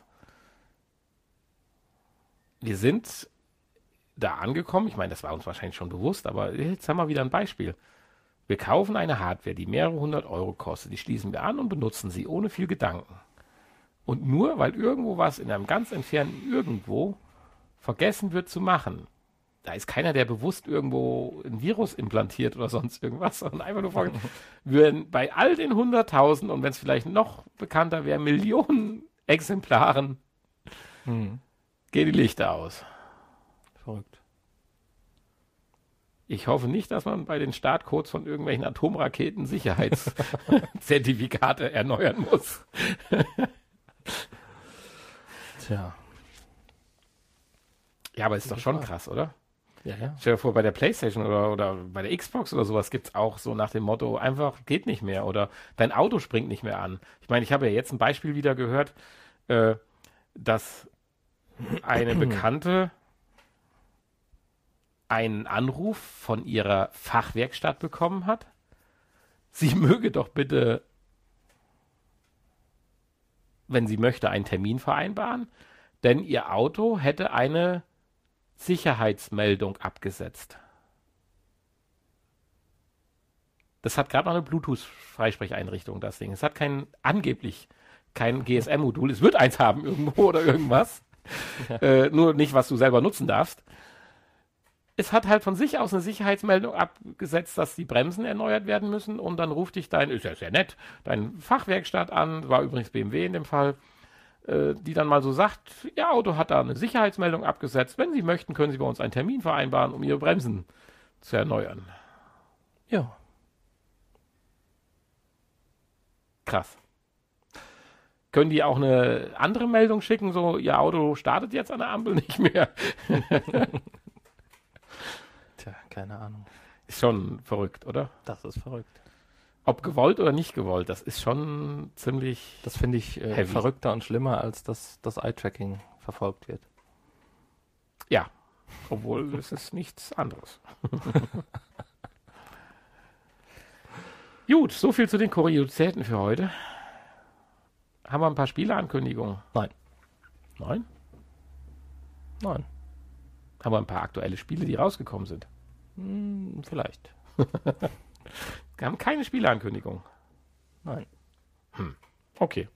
Wir sind da angekommen, ich meine, das war uns wahrscheinlich schon bewusst, aber jetzt haben wir wieder ein Beispiel. Wir kaufen eine Hardware, die mehrere 100 Euro kostet, die schließen wir an und benutzen sie ohne viel Gedanken. Und nur, weil irgendwo was in einem ganz entfernten Irgendwo vergessen wird zu machen, da ist keiner, der bewusst irgendwo ein Virus implantiert oder sonst irgendwas, sondern einfach nur fragen, würden bei all den 100.000 und wenn es vielleicht noch bekannter wäre, Millionen Exemplaren, gehen die Lichter aus. Verrückt. Ich hoffe nicht, dass man bei den Startcodes von irgendwelchen Atomraketen Sicherheitszertifikate erneuern muss. Tja. Ja, aber ist doch schon krass, oder? Ja. Stell dir vor, bei der PlayStation oder bei der Xbox oder sowas gibt es auch so nach dem Motto, einfach geht nicht mehr oder dein Auto springt nicht mehr an. Ich meine, ich habe ja jetzt ein Beispiel wieder gehört, dass eine Bekannte einen Anruf von ihrer Fachwerkstatt bekommen hat. Sie möge doch bitte, wenn sie möchte, einen Termin vereinbaren, denn ihr Auto hätte eine Sicherheitsmeldung abgesetzt. Das hat gerade noch eine Bluetooth-Freisprecheinrichtung, das Ding. Es hat angeblich kein GSM-Modul. Es wird eins haben irgendwo oder irgendwas. Nur nicht, was du selber nutzen darfst. Es hat halt von sich aus eine Sicherheitsmeldung abgesetzt, dass die Bremsen erneuert werden müssen und dann ruft dich ist ja sehr nett, dein Fachwerkstatt an, war übrigens BMW in dem Fall, die dann mal so sagt, Ihr Auto hat da eine Sicherheitsmeldung abgesetzt, wenn Sie möchten, können Sie bei uns einen Termin vereinbaren, um Ihre Bremsen zu erneuern. Ja. Krass. Können die auch eine andere Meldung schicken, so Ihr Auto startet jetzt an der Ampel nicht mehr? Tja, keine Ahnung. Ist schon verrückt, oder? Das ist verrückt. Ob gewollt oder nicht gewollt, das ist schon ziemlich. Das finde ich verrückter und schlimmer, als dass das Eye-Tracking verfolgt wird. Ja, obwohl es ist nichts anderes. Gut, so viel zu den Kuriositäten für heute. Haben wir ein paar Spieleankündigungen? Nein. Nein? Nein. Haben wir ein paar aktuelle Spiele, die rausgekommen sind? Vielleicht. Wir haben keine Spieleankündigung. Nein. Okay.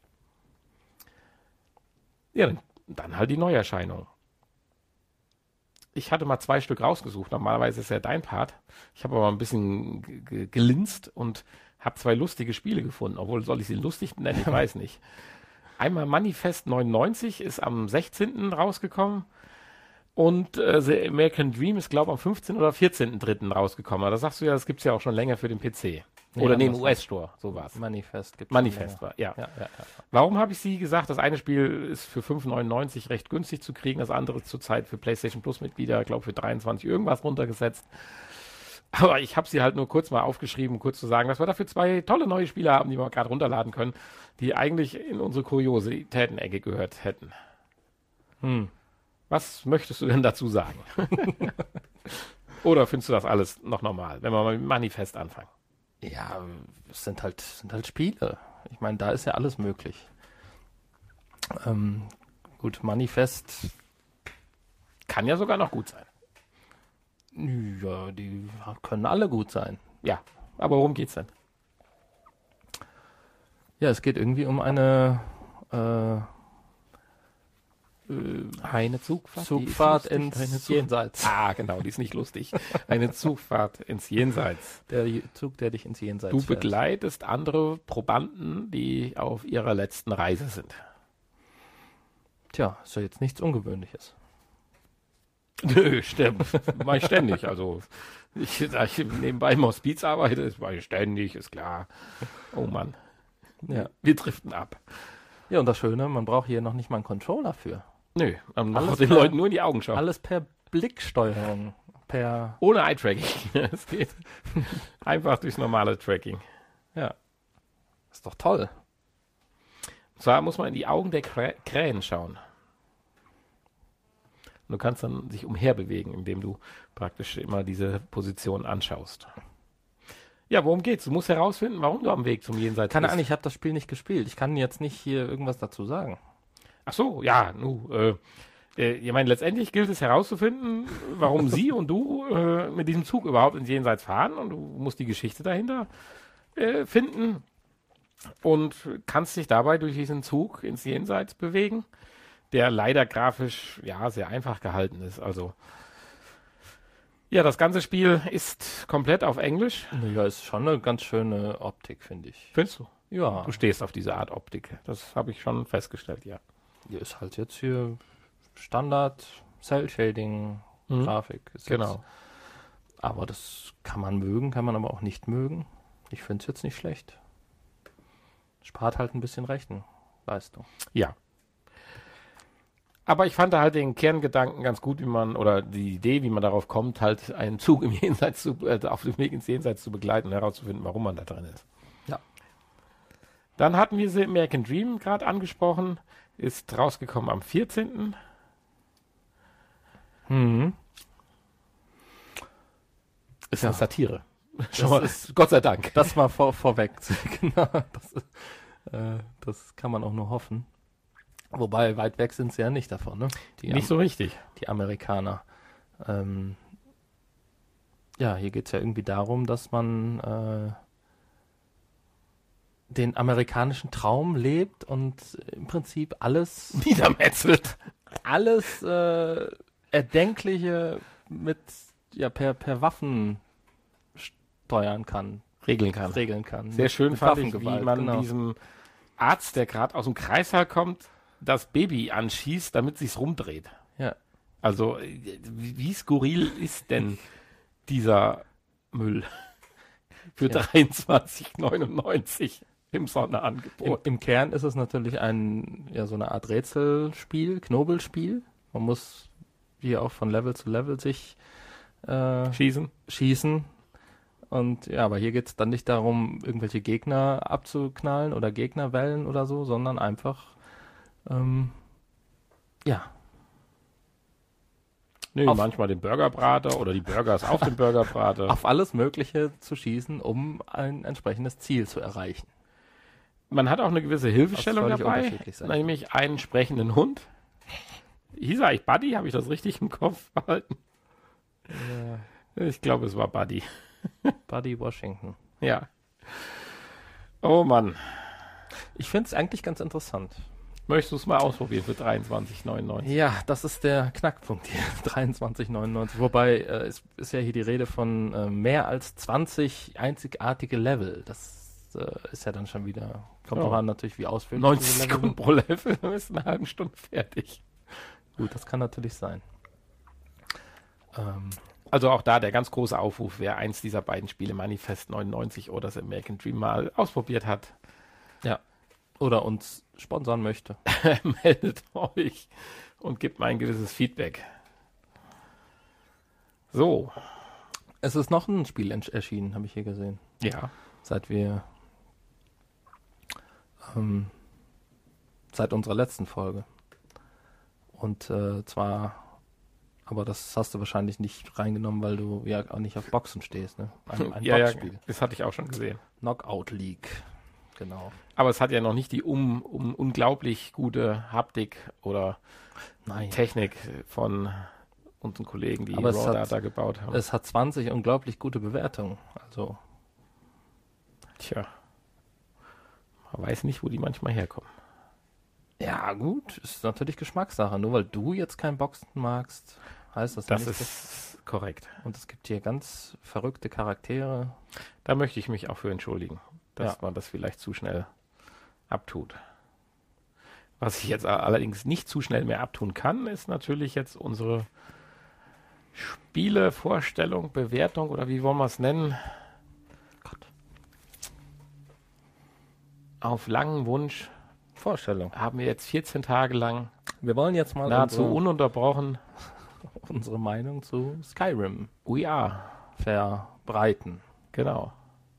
Ja, dann halt die Neuerscheinung. Ich hatte mal 2 Stück rausgesucht. Normalerweise ist ja dein Part. Ich habe aber ein bisschen gelinst und habe 2 lustige Spiele gefunden. Obwohl, soll ich sie lustig nennen? Ich weiß nicht. Einmal Manifest 99 ist am 16. rausgekommen. Und The American Dream ist, glaube ich, am 15. oder 14.3. rausgekommen. Aber da sagst du ja, das gibt es ja auch schon länger für den PC. Oder im US-Store, so war es. Manifest gibt es. Manifest war, ja. Warum habe ich sie gesagt? Das eine Spiel ist für 5,99 recht günstig zu kriegen, das andere zurzeit für PlayStation Plus-Mitglieder, glaube für 23 irgendwas runtergesetzt. Aber ich habe sie halt nur kurz mal aufgeschrieben, kurz zu sagen, dass wir dafür 2 tolle neue Spiele haben, die wir gerade runterladen können, die eigentlich in unsere Kuriositäten-Ecke gehört hätten. Was möchtest du denn dazu sagen? Oder findest du das alles noch normal, wenn wir mal mit Manifest anfangen? Ja, es sind halt Spiele. Ich meine, da ist ja alles möglich. Gut, Manifest kann ja sogar noch gut sein. Ja, die können alle gut sein. Ja, aber worum geht's denn? Ja, es geht irgendwie um eine Zugfahrt ins Jenseits. Ah, genau, die ist nicht lustig. Eine Zugfahrt ins Jenseits. Der Zug, der dich ins Jenseits Du fährt. begleitest andere Probanden, die auf ihrer letzten Reise sind. Tja, ist ja jetzt nichts Ungewöhnliches. Nö, stimmt. Mach ich ständig. Also, da ich nebenbei im Hospiz arbeite, ist mache ich ständig, ist klar. Oh Mann. Ja. Wir driften ab. Ja, und das Schöne, man braucht hier noch nicht mal einen Controller für. Nö, man Alles muss den per- Leuten nur in die Augen schauen. Alles per Blicksteuerung. Ohne Eye-Tracking. Es geht einfach durchs normale Tracking. Ja. Ist doch toll. Und zwar muss man in die Augen der Krähen schauen. Und du kannst dann sich umherbewegen, indem du praktisch immer diese Position anschaust. Ja, worum geht's? Du musst herausfinden, warum du am Weg zum Jenseits Keine bist. Ahnung, ich habe das Spiel nicht gespielt. Ich kann jetzt nicht hier irgendwas dazu sagen. Ach so, ja, ich meine, letztendlich gilt es herauszufinden, warum sie und du mit diesem Zug überhaupt ins Jenseits fahren und du musst die Geschichte dahinter finden und kannst dich dabei durch diesen Zug ins Jenseits bewegen, der leider grafisch, ja, sehr einfach gehalten ist. Also, ja, das ganze Spiel ist komplett auf Englisch. Ja, ist schon eine ganz schöne Optik, finde ich. Findest du? Ja, Du stehst auf diese Art Optik. Das habe ich schon festgestellt, ja. hier ist halt jetzt hier Standard Cell-Shading Grafik. Ist Genau. Aber das kann man mögen, kann man aber auch nicht mögen. Ich finde es jetzt nicht schlecht. Spart halt ein bisschen Rechenleistung. Ja. Aber ich fand da halt den Kerngedanken ganz gut, oder die Idee, wie man darauf kommt, halt einen Zug im Jenseits auf dem Weg ins Jenseits zu begleiten und herauszufinden, warum man da drin ist. Ja. Dann hatten wir The American Dream gerade angesprochen. Ist rausgekommen am 14. Ist eine Satire. Gott sei Dank. Das mal vorweg. Genau. Das kann man auch nur hoffen. Wobei, weit weg sind sie ja nicht davon, ne? Nicht so richtig. Die Amerikaner. Ja, hier geht es ja irgendwie darum, dass man den amerikanischen Traum lebt und im Prinzip alles niedermetzelt. Alles Erdenkliche per Waffen steuern kann. Regeln kann. Sehr schön fand ich, wie man diesem Arzt, der gerade aus dem Kreißsaal kommt, das Baby anschießt, damit sich's rumdreht. Ja. Also, wie skurril ist denn dieser Müll für 23,99 im Sonderangebot? Im Kern ist es natürlich so eine Art Rätselspiel, Knobelspiel. Man muss hier auch von Level zu Level sich schießen. Und ja, aber hier geht es dann nicht darum, irgendwelche Gegner abzuknallen oder Gegnerwellen oder so, sondern einfach manchmal den Burgerbrater oder die Burgers auf dem Burgerbrater. Auf alles Mögliche zu schießen, um ein entsprechendes Ziel zu erreichen. Man hat auch eine gewisse Hilfestellung dabei, nämlich einen sprechenden Hund. Hieß er eigentlich Buddy? Habe ich das richtig im Kopf behalten? Ja. Ich glaube, es war Buddy. Buddy Washington. Ja. Oh Mann. Ich finde es eigentlich ganz interessant. Möchtest du es mal ausprobieren für 23,99? Ja, das ist der Knackpunkt hier. 23,99. Wobei, es ist ja hier die Rede von mehr als 20 einzigartige Level. Das ist ja dann schon wieder, kommt auch an natürlich, wie ausführlich 90 Sekunden pro Level, dann ist eine halbe Stunde fertig. Gut, das kann natürlich sein. Also auch da der ganz große Aufruf, wer eins dieser beiden Spiele, Manifest 99 oder The American Dream, mal ausprobiert hat. Ja. Oder uns sponsern möchte. Meldet euch und gibt mal ein gewisses Feedback. So. Es ist noch ein Spiel erschienen, habe ich hier gesehen. Ja. Seit unserer letzten Folge. Und zwar, aber das hast du wahrscheinlich nicht reingenommen, weil du ja auch nicht auf Boxen stehst, ne? Ein Boxspiel. Ja, das hatte ich auch schon gesehen. Knockout League. Genau. Aber es hat ja noch nicht die unglaublich gute Haptik oder Technik von unseren Kollegen, die Raw Data gebaut haben. Es hat 20 unglaublich gute Bewertungen. Also. Tja. Man weiß nicht, wo die manchmal herkommen. Ja, gut. Ist natürlich Geschmackssache. Nur weil du jetzt kein Boxen magst, heißt das nicht. Das ist korrekt. Und es gibt hier ganz verrückte Charaktere. Da möchte ich mich auch für entschuldigen, dass man das vielleicht zu schnell abtut. Was ich jetzt allerdings nicht zu schnell mehr abtun kann, ist natürlich jetzt unsere Spielevorstellung, Bewertung oder wie wollen wir es nennen? Gott. Auf langen Wunsch Vorstellung. Haben wir jetzt 14 Tage lang wir wollen jetzt mal nahezu ununterbrochen unsere Meinung zu Skyrim verbreiten. Genau.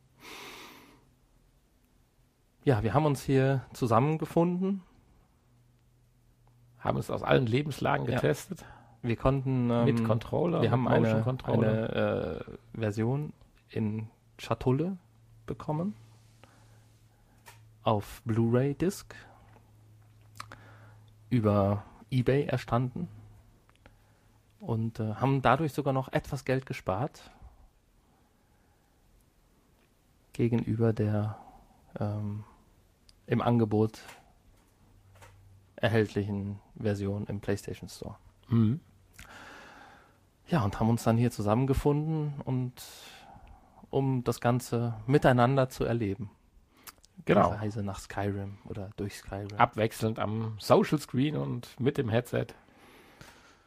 Ja, wir haben uns hier zusammengefunden. Haben es aus allen Lebenslagen getestet. Wir konnten mit Controller. Wir haben eine Version in Schatulle bekommen. Auf Blu-ray-Disc. Über eBay erstanden. Und haben dadurch sogar noch etwas Geld gespart. Gegenüber der im Angebot erhältlichen Version im PlayStation Store. Mhm. Ja, und haben uns dann hier zusammengefunden um das Ganze miteinander zu erleben. Genau. Die Reise nach Skyrim oder durch Skyrim. Abwechselnd am Social Screen und mit dem Headset.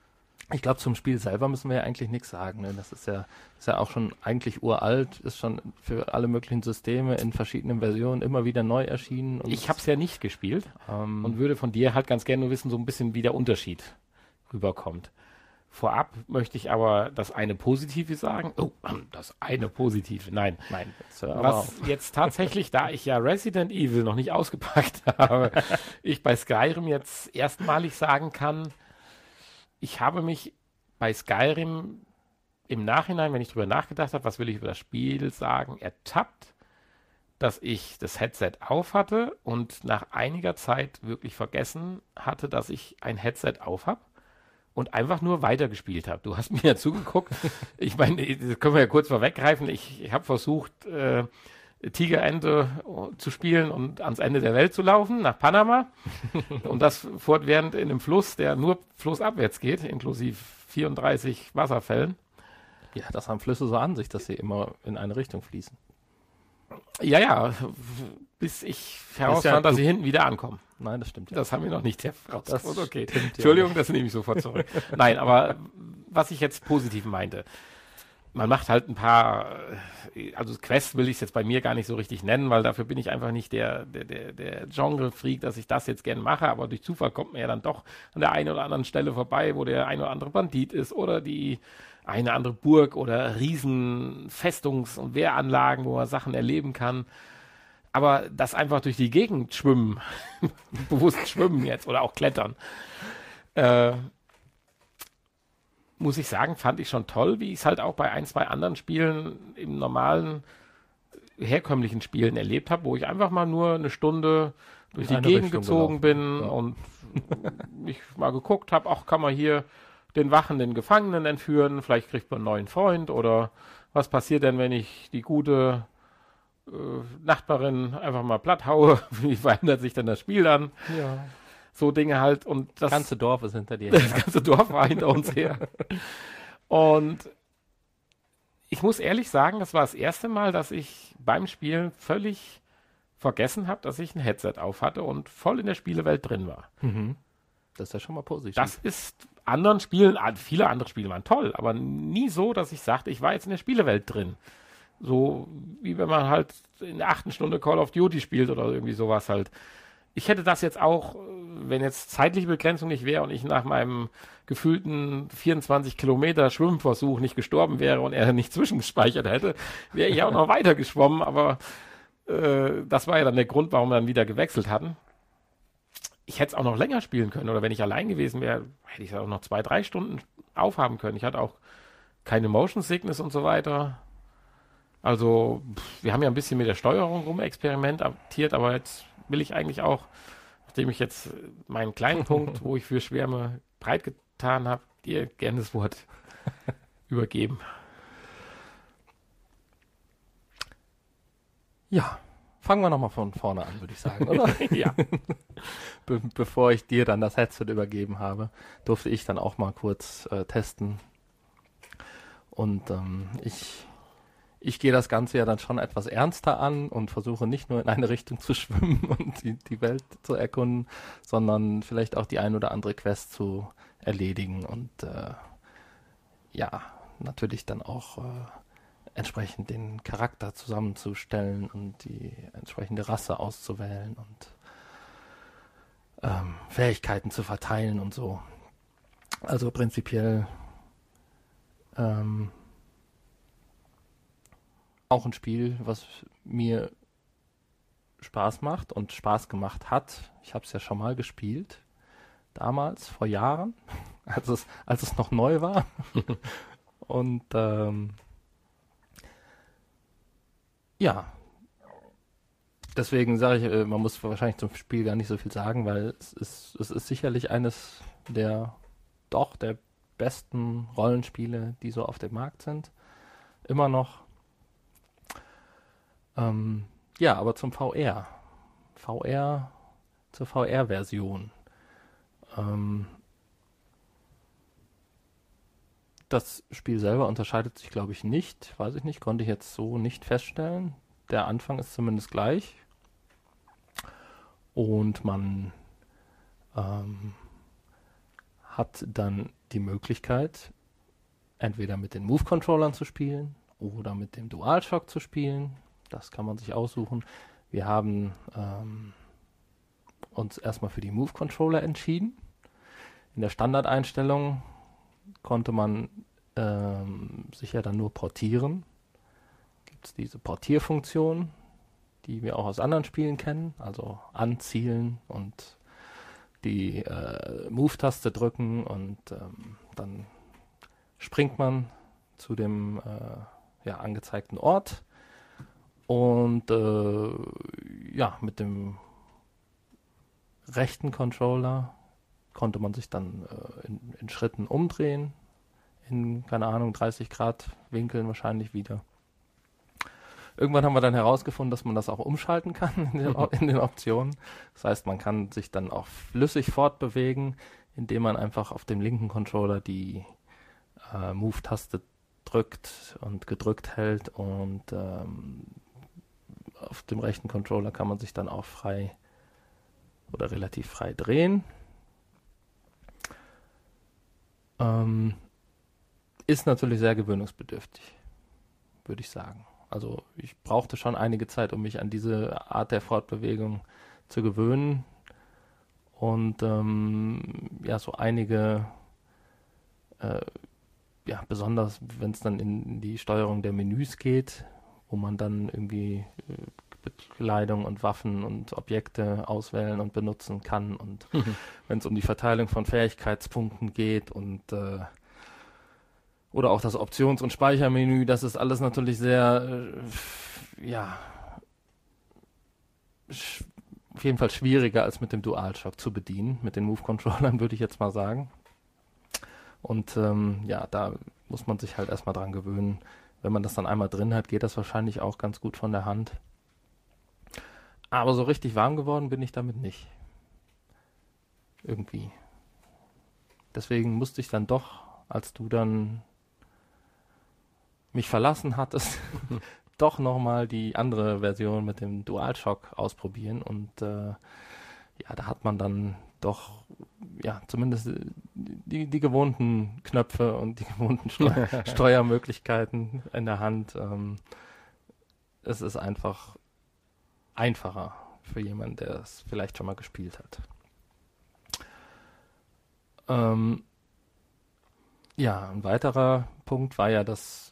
Ich glaube, zum Spiel selber müssen wir ja eigentlich nichts sagen. Ne? Das ist ja auch schon eigentlich uralt, ist schon für alle möglichen Systeme in verschiedenen Versionen immer wieder neu erschienen. Und Ich habe es ja nicht gespielt und würde von dir halt ganz gerne nur wissen, so ein bisschen, wie der Unterschied rüberkommt. Vorab möchte ich aber das eine Positive sagen. Oh, das eine Positive. Nein. Was jetzt tatsächlich, da ich ja Resident Evil noch nicht ausgepackt habe, ich bei Skyrim jetzt erstmalig sagen kann, ich habe mich bei Skyrim im Nachhinein, wenn ich drüber nachgedacht habe, was will ich über das Spiel sagen, ertappt, dass ich das Headset auf hatte und nach einiger Zeit wirklich vergessen hatte, dass ich ein Headset auf habe und einfach nur weitergespielt habe. Du hast mir ja zugeguckt. Ich meine, das können wir ja kurz vorweggreifen. Ich habe versucht, Tigerente zu spielen und ans Ende der Welt zu laufen, nach Panama. Und das fortwährend in einem Fluss, der nur flussabwärts geht, inklusive 34 Wasserfällen. Ja, das haben Flüsse so an sich, dass sie immer in eine Richtung fließen. Ja, bis ich herausfand, dass sie hinten wieder ankommen. Nein, das stimmt. Ja. Das haben wir noch nicht herausgefunden. Okay, stimmt, Entschuldigung, ja. das nehme ich sofort zurück. Nein, aber was ich jetzt positiv meinte, man macht halt ein paar, also Quests will ich es jetzt bei mir gar nicht so richtig nennen, weil dafür bin ich einfach nicht der Genre-Freak, dass ich das jetzt gerne mache, aber durch Zufall kommt man ja dann doch an der einen oder anderen Stelle vorbei, wo der ein oder andere Bandit ist oder die eine andere Burg oder riesen Festungs- und Wehranlagen, wo man Sachen erleben kann. Aber das einfach durch die Gegend schwimmen, bewusst schwimmen jetzt oder auch klettern, muss ich sagen, fand ich schon toll, wie ich es halt auch bei ein, zwei anderen Spielen im normalen, herkömmlichen Spielen erlebt habe, wo ich einfach mal nur eine Stunde durch die Gegend gezogen bin und ich mal geguckt habe, auch kann man hier den Wachen, den Gefangenen entführen, vielleicht kriegt man einen neuen Freund oder was passiert denn, wenn ich die gute Nachbarin einfach mal platt haue, wie verändert sich denn das Spiel dann? Ja. So Dinge halt und das ganze Dorf ist hinter dir. Das ganze Dorf war hinter uns her. Und ich muss ehrlich sagen, das war das erste Mal, dass ich beim Spielen völlig vergessen habe, dass ich ein Headset auf hatte und voll in der Spielewelt drin war. Mhm. Das ist ja schon mal positiv. Das ist anderen Spielen, viele andere Spiele waren toll, aber nie so, dass ich sagte, ich war jetzt in der Spielewelt drin. So wie wenn man halt in der 8. Stunde Call of Duty spielt oder irgendwie sowas halt. Ich hätte das jetzt auch, wenn jetzt zeitliche Begrenzung nicht wäre und ich nach meinem gefühlten 24 Kilometer Schwimmversuch nicht gestorben wäre und er nicht zwischengespeichert hätte, wäre ich auch noch weiter geschwommen, aber das war ja dann der Grund, warum wir dann wieder gewechselt hatten. Ich hätte es auch noch länger spielen können oder wenn ich allein gewesen wäre, hätte ich es auch noch 2-3 Stunden aufhaben können. Ich hatte auch keine Motion Sickness und so weiter. Also, wir haben ja ein bisschen mit der Steuerung rumexperimentiert, aber jetzt will ich eigentlich auch, nachdem ich jetzt meinen kleinen Punkt, wo ich für Schwärme breit getan habe, dir gerne das Wort übergeben. Ja, fangen wir nochmal von vorne an, würde ich sagen, oder? Ja. Bevor ich dir dann das Headset übergeben habe, durfte ich dann auch mal kurz testen. Und ich gehe das Ganze ja dann schon etwas ernster an und versuche nicht nur in eine Richtung zu schwimmen und die Welt zu erkunden, sondern vielleicht auch die ein oder andere Quest zu erledigen und natürlich dann auch entsprechend den Charakter zusammenzustellen und die entsprechende Rasse auszuwählen und Fähigkeiten zu verteilen und so. Also prinzipiell auch ein Spiel, was mir Spaß macht und Spaß gemacht hat. Ich habe es ja schon mal gespielt, damals, vor Jahren, als es noch neu war. Und deswegen sage ich, man muss wahrscheinlich zum Spiel gar nicht so viel sagen, weil es ist sicherlich eines der besten Rollenspiele, die so auf dem Markt sind. Immer noch. Aber zum VR. Zur VR-Version. Das Spiel selber unterscheidet sich, glaube ich, nicht. Weiß ich nicht, konnte ich jetzt so nicht feststellen. Der Anfang ist zumindest gleich. Und man hat dann die Möglichkeit, entweder mit den Move-Controllern zu spielen oder mit dem DualShock zu spielen. Das kann man sich aussuchen. Wir haben uns erstmal für die Move-Controller entschieden. In der Standardeinstellung konnte man sich ja dann nur portieren. Gibt es diese Portierfunktion, die wir auch aus anderen Spielen kennen, also anzielen und die Move-Taste drücken und dann springt man zu dem angezeigten Ort und mit dem rechten Controller konnte man sich dann in Schritten umdrehen, in, keine Ahnung, 30 Grad Winkeln wahrscheinlich wieder. Irgendwann haben wir dann herausgefunden, dass man das auch umschalten kann in den Optionen. Das heißt, man kann sich dann auch flüssig fortbewegen, indem man einfach auf dem linken Controller die Move-Taste drückt und gedrückt hält und auf dem rechten Controller kann man sich dann auch frei oder relativ frei drehen. Ist natürlich sehr gewöhnungsbedürftig, würde ich sagen. Also ich brauchte schon einige Zeit, um mich an diese Art der Fortbewegung zu gewöhnen. Und so einige, besonders wenn es dann in die Steuerung der Menüs geht, wo man dann irgendwie Bekleidung und Waffen und Objekte auswählen und benutzen kann. Und wenn es um die Verteilung von Fähigkeitspunkten geht und oder auch das Options- und Speichermenü, das ist alles natürlich sehr, auf jeden Fall schwieriger als mit dem DualShock zu bedienen, mit den Move-Controllern, würde ich jetzt mal sagen. Und da muss man sich halt erstmal dran gewöhnen. Wenn man das dann einmal drin hat, geht das wahrscheinlich auch ganz gut von der Hand. Aber so richtig warm geworden bin ich damit nicht. Irgendwie. Deswegen musste ich dann doch, als du dann mich verlassen hattest, doch nochmal die andere Version mit dem DualShock ausprobieren. Und da hat man dann doch zumindest die gewohnten Knöpfe und die gewohnten Steuermöglichkeiten in der Hand. Es ist einfach einfacher für jemanden, der es vielleicht schon mal gespielt hat. Ein weiterer Punkt war ja das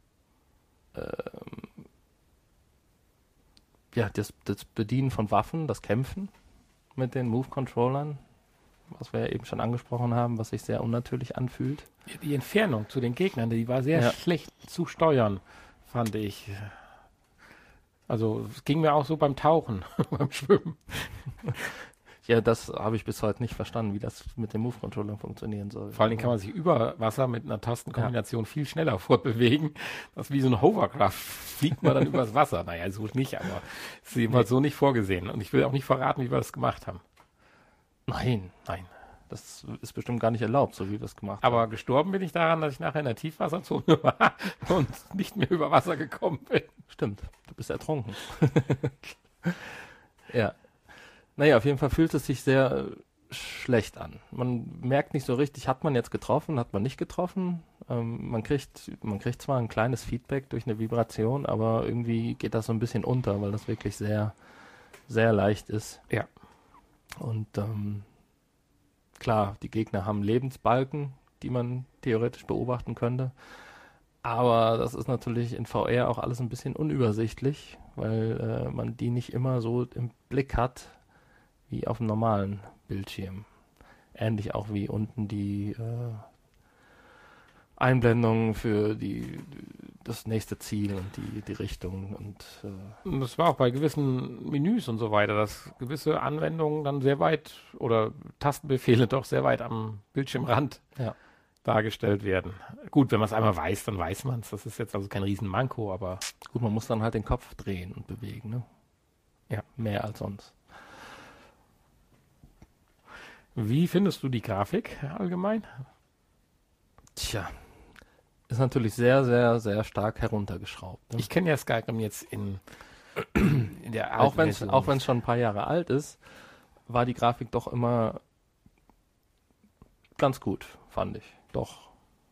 Bedienen von Waffen, das Kämpfen mit den Move-Controllern, was wir ja eben schon angesprochen haben, was sich sehr unnatürlich anfühlt. Die Entfernung zu den Gegnern, die war sehr schlecht zu steuern, fand ich. Also es ging mir auch so beim Tauchen, beim Schwimmen. Ja, das habe ich bis heute nicht verstanden, wie das mit dem Move-Controller funktionieren soll. Vor allen Dingen kann man sich über Wasser mit einer Tastenkombination viel schneller fortbewegen. Das ist wie so ein Hovercraft. Fliegt man dann übers Wasser. Naja, so nicht, aber es ist jedenfalls so nicht vorgesehen. Und ich will auch nicht verraten, wie wir das gemacht haben. Nein. Das ist bestimmt gar nicht erlaubt, so wie wir es gemacht haben. Aber gestorben bin ich daran, dass ich nachher in der Tiefwasserzone war und nicht mehr über Wasser gekommen bin. Stimmt, du bist ertrunken. Ja. Naja, auf jeden Fall fühlt es sich sehr schlecht an. Man merkt nicht so richtig, hat man jetzt getroffen, hat man nicht getroffen. Man kriegt zwar ein kleines Feedback durch eine Vibration, aber irgendwie geht das so ein bisschen unter, weil das wirklich sehr, sehr leicht ist. Ja. Und klar, die Gegner haben Lebensbalken, die man theoretisch beobachten könnte. Aber das ist natürlich in VR auch alles ein bisschen unübersichtlich, weil man die nicht immer so im Blick hat wie auf dem normalen Bildschirm. Ähnlich auch wie unten die Einblendungen für das nächste Ziel und die Richtung. Und das war auch bei gewissen Menüs und so weiter, dass gewisse Anwendungen dann sehr weit oder Tastenbefehle doch sehr weit am Bildschirmrand dargestellt werden. Gut, wenn man es einmal weiß, dann weiß man es. Das ist jetzt also kein Riesenmanko, aber gut, man muss dann halt den Kopf drehen und bewegen, ne? Ja, mehr als sonst. Wie findest du die Grafik allgemein? Tja, ist natürlich sehr, sehr, sehr stark heruntergeschraubt. Ne? Ich kenne ja Skyrim jetzt in der alten Version. Auch wenn es schon ein paar Jahre alt ist, war die Grafik doch immer ganz gut, fand ich. Doch.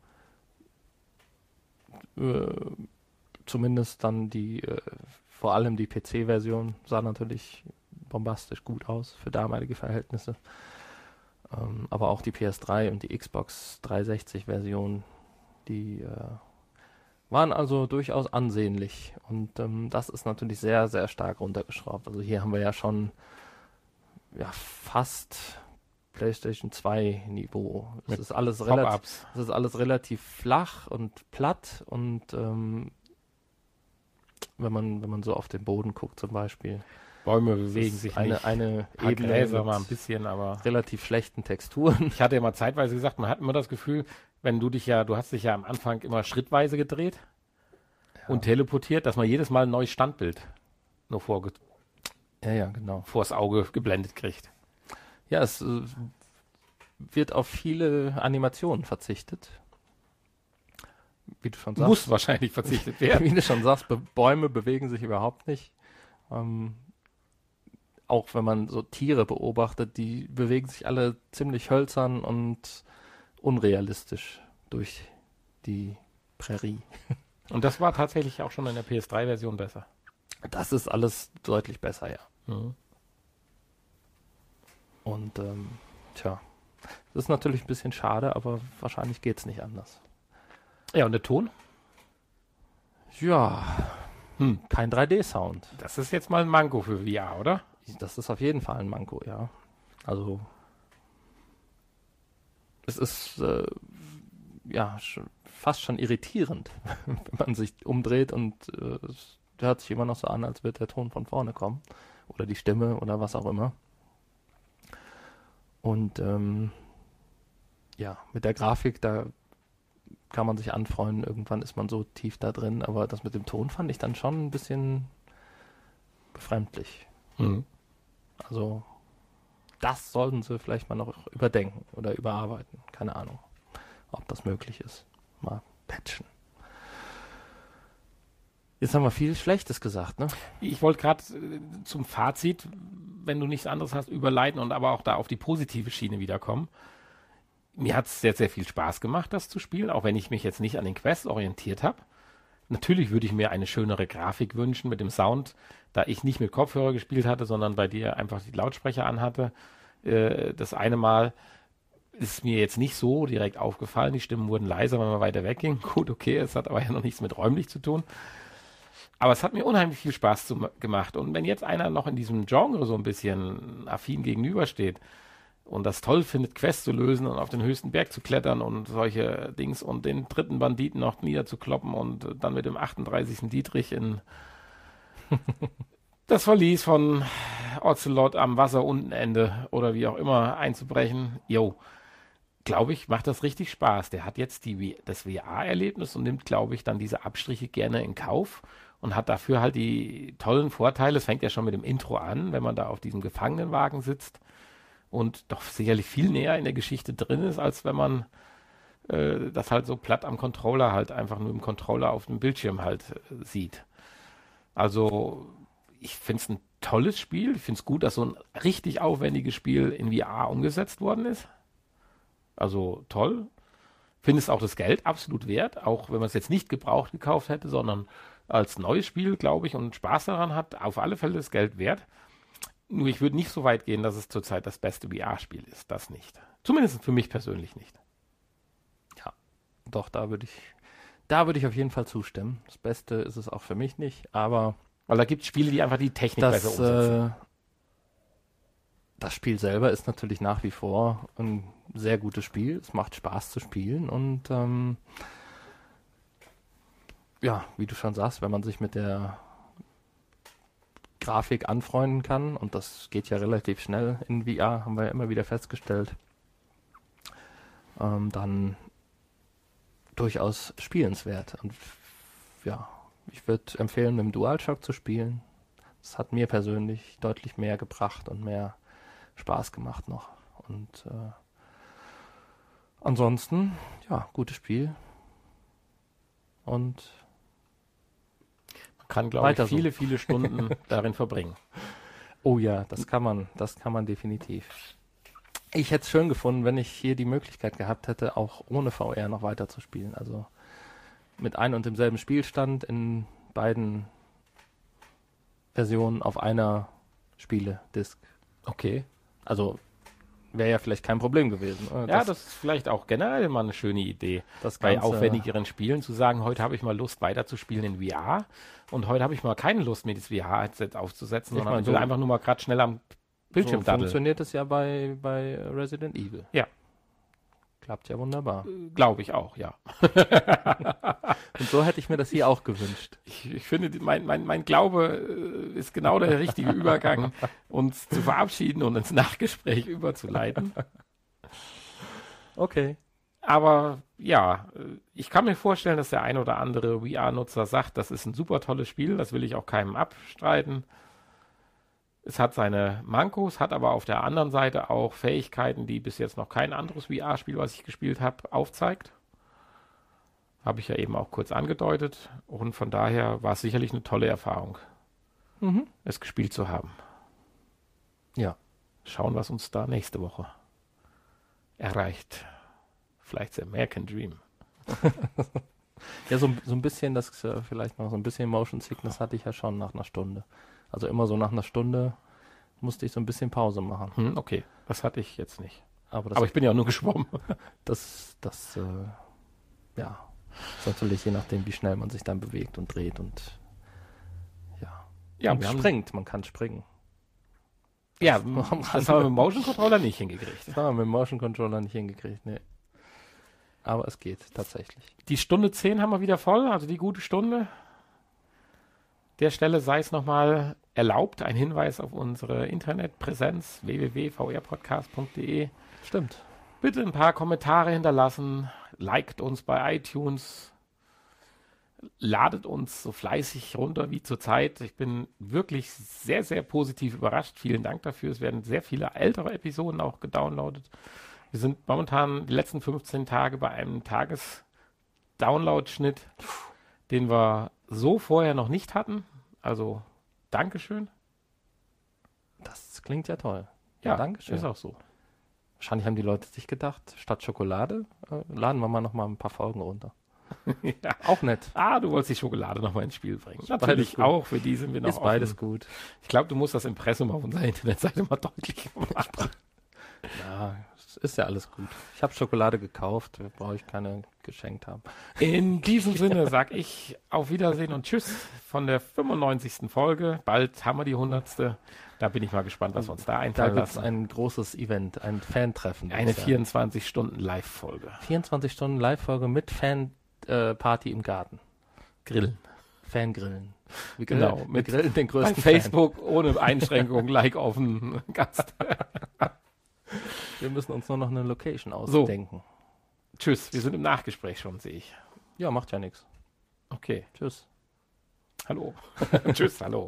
Zumindest dann vor allem die PC-Version sah natürlich bombastisch gut aus für damalige Verhältnisse. Aber auch die PS3 und die Xbox 360-Version, die waren also durchaus ansehnlich. Und das ist natürlich sehr, sehr stark runtergeschraubt. Also hier haben wir ja schon fast PlayStation 2 Niveau. Es ist alles relativ flach und platt und wenn man so auf den Boden guckt zum Beispiel. Bäume bewegen sich nicht. Eine Ebene Gräser mal ein bisschen, aber relativ schlechten Texturen. Ich hatte ja mal zeitweise gesagt, man hat immer das Gefühl, wenn du hast dich ja am Anfang immer schrittweise gedreht und teleportiert, dass man jedes Mal ein neues Standbild nur genau. vors Auge geblendet kriegt. Ja, es wird auf viele Animationen verzichtet. Wie du schon sagst. Muss wahrscheinlich verzichtet werden. Wie du schon sagst, Bäume bewegen sich überhaupt nicht. Auch wenn man so Tiere beobachtet, die bewegen sich alle ziemlich hölzern und unrealistisch durch die Prärie. Und das war tatsächlich auch schon in der PS3-Version besser. Das ist alles deutlich besser, ja. Mhm. Und das ist natürlich ein bisschen schade, aber wahrscheinlich geht es nicht anders. Ja, und der Ton? Ja, kein 3D-Sound. Das ist jetzt mal ein Manko für VR, oder? Das ist auf jeden Fall ein Manko, ja. Also es ist fast schon irritierend, wenn man sich umdreht und es hört sich immer noch so an, als würde der Ton von vorne kommen. Oder die Stimme oder was auch immer. Und mit der Grafik, da kann man sich anfreunden. Irgendwann ist man so tief da drin. Aber das mit dem Ton fand ich dann schon ein bisschen befremdlich. Mhm. Also das sollten sie vielleicht mal noch überdenken oder überarbeiten. Keine Ahnung, ob das möglich ist. Mal patchen. Jetzt haben wir viel Schlechtes gesagt, ne? Ich wollte gerade zum Fazit, wenn du nichts anderes hast, überleiten und aber auch da auf die positive Schiene wiederkommen. Mir hat es sehr, sehr viel Spaß gemacht, das zu spielen, auch wenn ich mich jetzt nicht an den Quests orientiert habe. Natürlich würde ich mir eine schönere Grafik wünschen mit dem Sound, da ich nicht mit Kopfhörer gespielt hatte, sondern bei dir einfach die Lautsprecher anhatte. Das eine Mal ist mir jetzt nicht so direkt aufgefallen. Die Stimmen wurden leiser, wenn man weiter wegging. Gut, okay, es hat aber ja noch nichts mit räumlich zu tun. Aber es hat mir unheimlich viel Spaß gemacht. Und wenn jetzt einer noch in diesem Genre so ein bisschen affin gegenübersteht und das toll findet, Quests zu lösen und auf den höchsten Berg zu klettern und solche Dings und den dritten Banditen noch niederzukloppen und dann mit dem 38. Dietrich in das Verlies von Ocelot am Wasseruntenende oder wie auch immer einzubrechen, glaube ich, macht das richtig Spaß. Der hat jetzt das VR-Erlebnis und nimmt, glaube ich, dann diese Abstriche gerne in Kauf und hat dafür halt die tollen Vorteile. Es fängt ja schon mit dem Intro an, wenn man da auf diesem Gefangenenwagen sitzt und doch sicherlich viel näher in der Geschichte drin ist, als wenn man das halt so platt am Controller halt einfach nur im Controller auf dem Bildschirm halt sieht. Also ich finde es ein tolles Spiel. Ich finde es gut, dass so ein richtig aufwendiges Spiel in VR umgesetzt worden ist. Also toll. Finde es auch das Geld absolut wert, auch wenn man es jetzt nicht gebraucht gekauft hätte, sondern als neues Spiel, glaube ich, und Spaß daran hat, auf alle Fälle das Geld wert. Nur ich würde nicht so weit gehen, dass es zurzeit das beste VR-Spiel ist. Das nicht. Zumindest für mich persönlich nicht. Ja, doch, da würde ich auf jeden Fall zustimmen. Das Beste ist es auch für mich nicht, aber weil da gibt es Spiele, die einfach die Technik besser umsetzen. Das Spiel selber ist natürlich nach wie vor ein sehr gutes Spiel. Es macht Spaß zu spielen und wie du schon sagst, wenn man sich mit der Grafik anfreunden kann, und das geht ja relativ schnell in VR, haben wir ja immer wieder festgestellt, dann durchaus spielenswert. Und ja, ich würde empfehlen, mit dem DualShock zu spielen. Das hat mir persönlich deutlich mehr gebracht und mehr Spaß gemacht noch. Und ansonsten, ja, gutes Spiel. Und man kann, glaube ich, viele, viele Stunden darin verbringen. Oh ja, das kann man definitiv. Ich hätte es schön gefunden, wenn ich hier die Möglichkeit gehabt hätte, auch ohne VR noch weiter zu spielen. Also mit ein und demselben Spielstand in beiden Versionen auf einer Spiele-Disc. Okay. Also wäre ja vielleicht kein Problem gewesen. Ja, das ist vielleicht auch generell mal eine schöne Idee. das Bei Ganze- aufwendigeren Spielen zu sagen, heute habe ich mal Lust weiterzuspielen in VR und heute habe ich mal keine Lust, mir das VR-Headset aufzusetzen, Ich sondern meine, ich will so- einfach nur mal gerade schnell am Bildschirm so daddeln. funktioniert es ja bei Resident Evil. Ja. Klappt ja wunderbar. Glaube ich auch, ja. Und so hätte ich mir das hier auch gewünscht. Ich finde, mein Glaube ist genau der richtige Übergang, uns zu verabschieden und ins Nachgespräch überzuleiten. Okay. Aber ja, ich kann mir vorstellen, dass der ein oder andere VR-Nutzer sagt, das ist ein super tolles Spiel, das will ich auch keinem abstreiten. Es hat seine Mankos, hat aber auf der anderen Seite auch Fähigkeiten, die bis jetzt noch kein anderes VR-Spiel, was ich gespielt habe, aufzeigt. Habe ich ja eben auch kurz angedeutet. Und von daher war es sicherlich eine tolle Erfahrung, es gespielt zu haben. Ja. Schauen, was uns da nächste Woche erreicht. Vielleicht der American Dream. Ja, so ein bisschen, das vielleicht noch so ein bisschen Motion Sickness hatte ich ja schon nach einer Stunde. Also immer so nach einer Stunde musste ich so ein bisschen Pause machen. Okay, das hatte ich jetzt nicht. Aber Aber ich bin ja auch nur geschwommen. ja, ist natürlich je nachdem, wie schnell man sich dann bewegt und dreht und Ja, und wir haben, springt. Man kann springen. ja, Das- das haben wir mit dem Motion Controller nicht hingekriegt. Das haben wir mit dem Motion Controller nicht hingekriegt, nee. Aber es geht tatsächlich. Die Stunde 10 haben wir wieder voll, also die gute Stunde. Der Stelle sei es nochmal erlaubt, ein Hinweis auf unsere Internetpräsenz www.vrpodcast.de. Stimmt. Bitte ein paar Kommentare hinterlassen, liked uns bei iTunes, ladet uns so fleißig runter wie zurzeit. Ich bin wirklich sehr, sehr positiv überrascht. Vielen Dank dafür. Es werden sehr viele ältere Episoden auch gedownloadet. Wir sind momentan die letzten 15 Tage bei einem Tages-Download-Schnitt, den wir so vorher noch nicht hatten. Also, Dankeschön. Das klingt ja toll. Ja, Dankeschön. ist auch so. Wahrscheinlich haben die Leute sich gedacht, statt Schokolade laden wir mal noch mal ein paar Folgen runter. Ja. Auch nett. Du wolltest die Schokolade nochmal ins Spiel bringen. beides Natürlich gut. auch, für die sind wir noch Ist beides offen. gut. Ich glaube, du musst das Impressum auf unserer Internetseite mal deutlich machen. Ja, es ist ja alles gut. Ich habe Schokolade gekauft, brauche ich keine geschenkt haben. In diesem Sinne sage ich auf Wiedersehen und Tschüss von der 95. Folge. Bald haben wir die 100. Da bin ich mal gespannt, was wir uns da Da einfallen gibt es lassen. ein großes Event, ein Fantreffen. Eine Das ist 24-Stunden-Live-Folge. 24 Stunden Live-Folge mit Fan-Party im Garten. Grillen. Fangrillen. Wir Genau, wir mit- grillen den Bei größten Facebook ohne Einschränkung, Like auf den Gast. Fan. Wir müssen uns nur noch eine Location ausdenken. Tschüss, wir sind im Nachgespräch schon, sehe ich. Ja, macht ja nichts. Okay, Tschüss. hallo. Tschüss, hallo.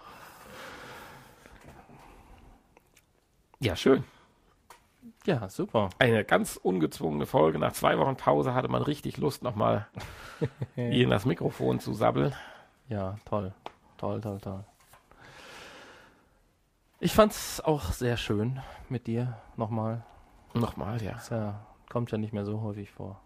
Ja, schön. Ja, super. Eine ganz ungezwungene Folge. Nach 2 Wochen Pause hatte man richtig Lust, nochmal hier in das Mikrofon zu sabbeln. Ja, toll. Toll, toll, toll. Ich fand's auch sehr schön mit dir nochmal. Nochmal, ja. Das kommt ja nicht mehr so häufig vor.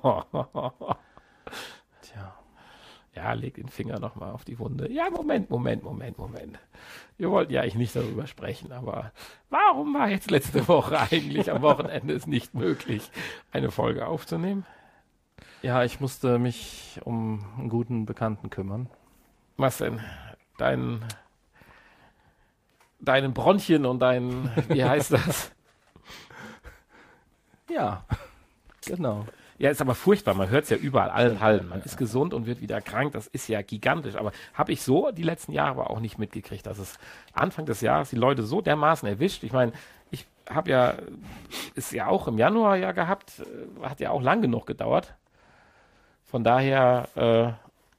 Tja. Ja, leg den Finger nochmal auf die Wunde. Ja, Moment. Wir wollten ja eigentlich nicht darüber sprechen, aber warum war jetzt letzte Woche eigentlich am Wochenende es nicht möglich, eine Folge aufzunehmen? Ja, ich musste mich um einen guten Bekannten kümmern. Was denn? Deinen Bronchien und wie heißt das? Ja, genau. Ja, ist aber furchtbar. Man hört es ja überall, allen Hallen. Man ist gesund und wird wieder krank. Das ist ja gigantisch. Aber habe ich so die letzten Jahre aber auch nicht mitgekriegt, dass es Anfang des Jahres die Leute so dermaßen erwischt. Ich meine, ich habe ja, ist ja auch im Januar ja gehabt, hat ja auch lang genug gedauert. Von daher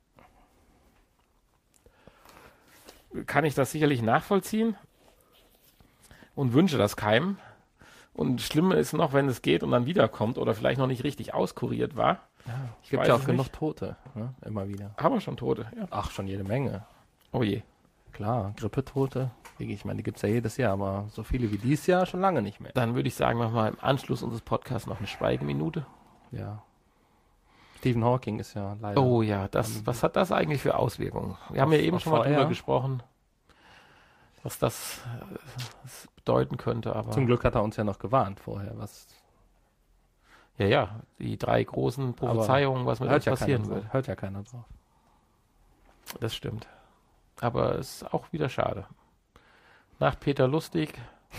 kann ich das sicherlich nachvollziehen und wünsche das keinem. Und schlimmer ist noch, wenn es geht und dann wiederkommt oder vielleicht noch nicht richtig auskuriert war. Ja, es Ich gibt weiß ja auch es genug nicht. Tote, ne? Immer wieder. Haben wir schon Tote? Ja. Ach, schon jede Menge. Oh je. Klar, Grippetote Ich meine, die gibt es ja jedes Jahr, aber so viele wie dieses Jahr schon lange nicht mehr. Dann würde ich sagen, machen wir im Anschluss unseres Podcasts noch eine Schweigeminute. Ja. Stephen Hawking ist ja leider... Oh ja, was hat das eigentlich für Auswirkungen? Wir haben ja eben schon mal drüber gesprochen, was das bedeuten könnte. Aber zum Glück hat er uns ja noch gewarnt vorher, was... Ja, die 3 großen Prophezeiungen, was mit uns passieren wird. Hört ja keiner drauf. Das stimmt. Aber es ist auch wieder schade. Nach Peter Lustig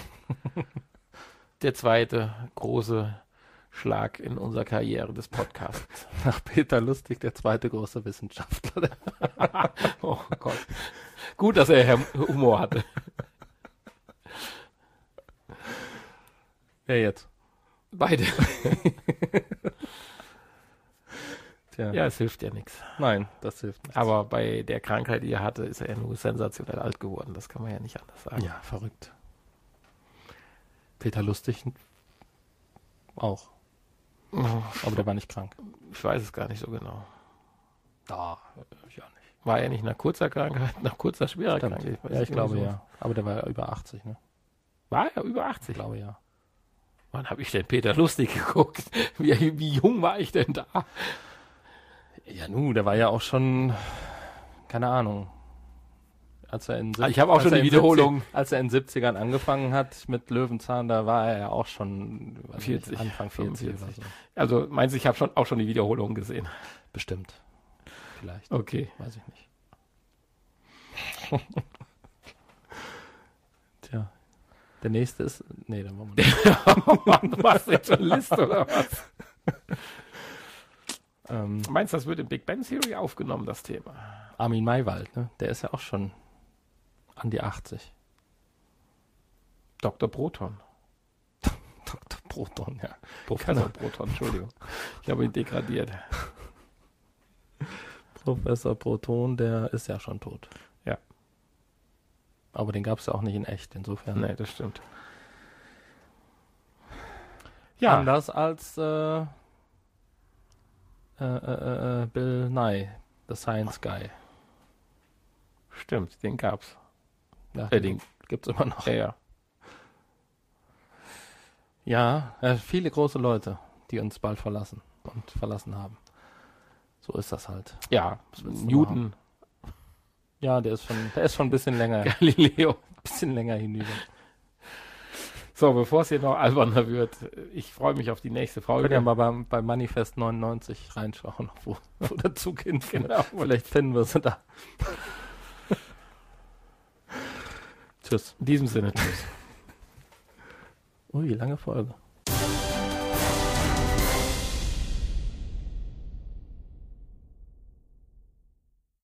der zweite große Schlag in unserer Karriere des Podcasts. Nach Peter Lustig der zweite große Wissenschaftler. Oh Gott. Gut, dass er Humor hatte. Wer jetzt? Beide. Tja. Ja, es hilft ja nichts. Nein, das hilft nicht. Aber bei der Krankheit, die er hatte, ist er ja nur sensationell alt geworden. Das kann man ja nicht anders sagen. Ja, verrückt. Peter Lustig auch. Aber der war nicht krank. Ich weiß es gar nicht so genau. Da, ich auch nicht. War er nicht nach kurzer Krankheit, nach kurzer schwerer Krankheit? Ich glaube ja. Aber der war ja über 80, ne? War er über 80? Ich glaube ja. Wann habe ich denn Peter Lustig geguckt? Wie jung war ich denn da? Ja, der war ja auch schon, keine Ahnung. Ich habe auch schon die Wiederholung. Als er in den 70ern angefangen hat mit Löwenzahn, da war er ja auch schon 40, Anfang 40 oder so. Also meinst du, ich habe auch schon die Wiederholung gesehen? Bestimmt. Vielleicht. Okay. Weiß ich nicht. Tja. Der nächste ist... Nee, dann wollen wir nicht. Du machst jetzt eine Liste oder was? Meinst du, das wird in Big Bang Theory aufgenommen, das Thema? Armin Maywald, ne? Der ist ja auch schon an die 80. Dr. Proton. Dr. Proton, ja. Professor Proton, Entschuldigung. Ich habe ihn degradiert. Professor Proton, der ist ja schon tot. Ja. Aber den gab es ja auch nicht in echt, insofern. Nee, das stimmt. Ja. Anders als Bill Nye, The Science Guy. Stimmt, den gab's. Ja, den gibt's immer noch. Ja. Ja, viele große Leute, die uns bald verlassen und verlassen haben. So ist das halt. Ja, Newton. Ja, der ist schon ein bisschen länger. Galileo. Ein bisschen länger hinüber. So, bevor es hier noch alberner wird, ich freue mich auf die nächste Folge. Können ja mal bei Manifest 99 reinschauen, wo der Zug hinfährt. Genau. Vielleicht finden wir sie da. Tschüss. In diesem Sinne, tschüss. Ui, lange Folge.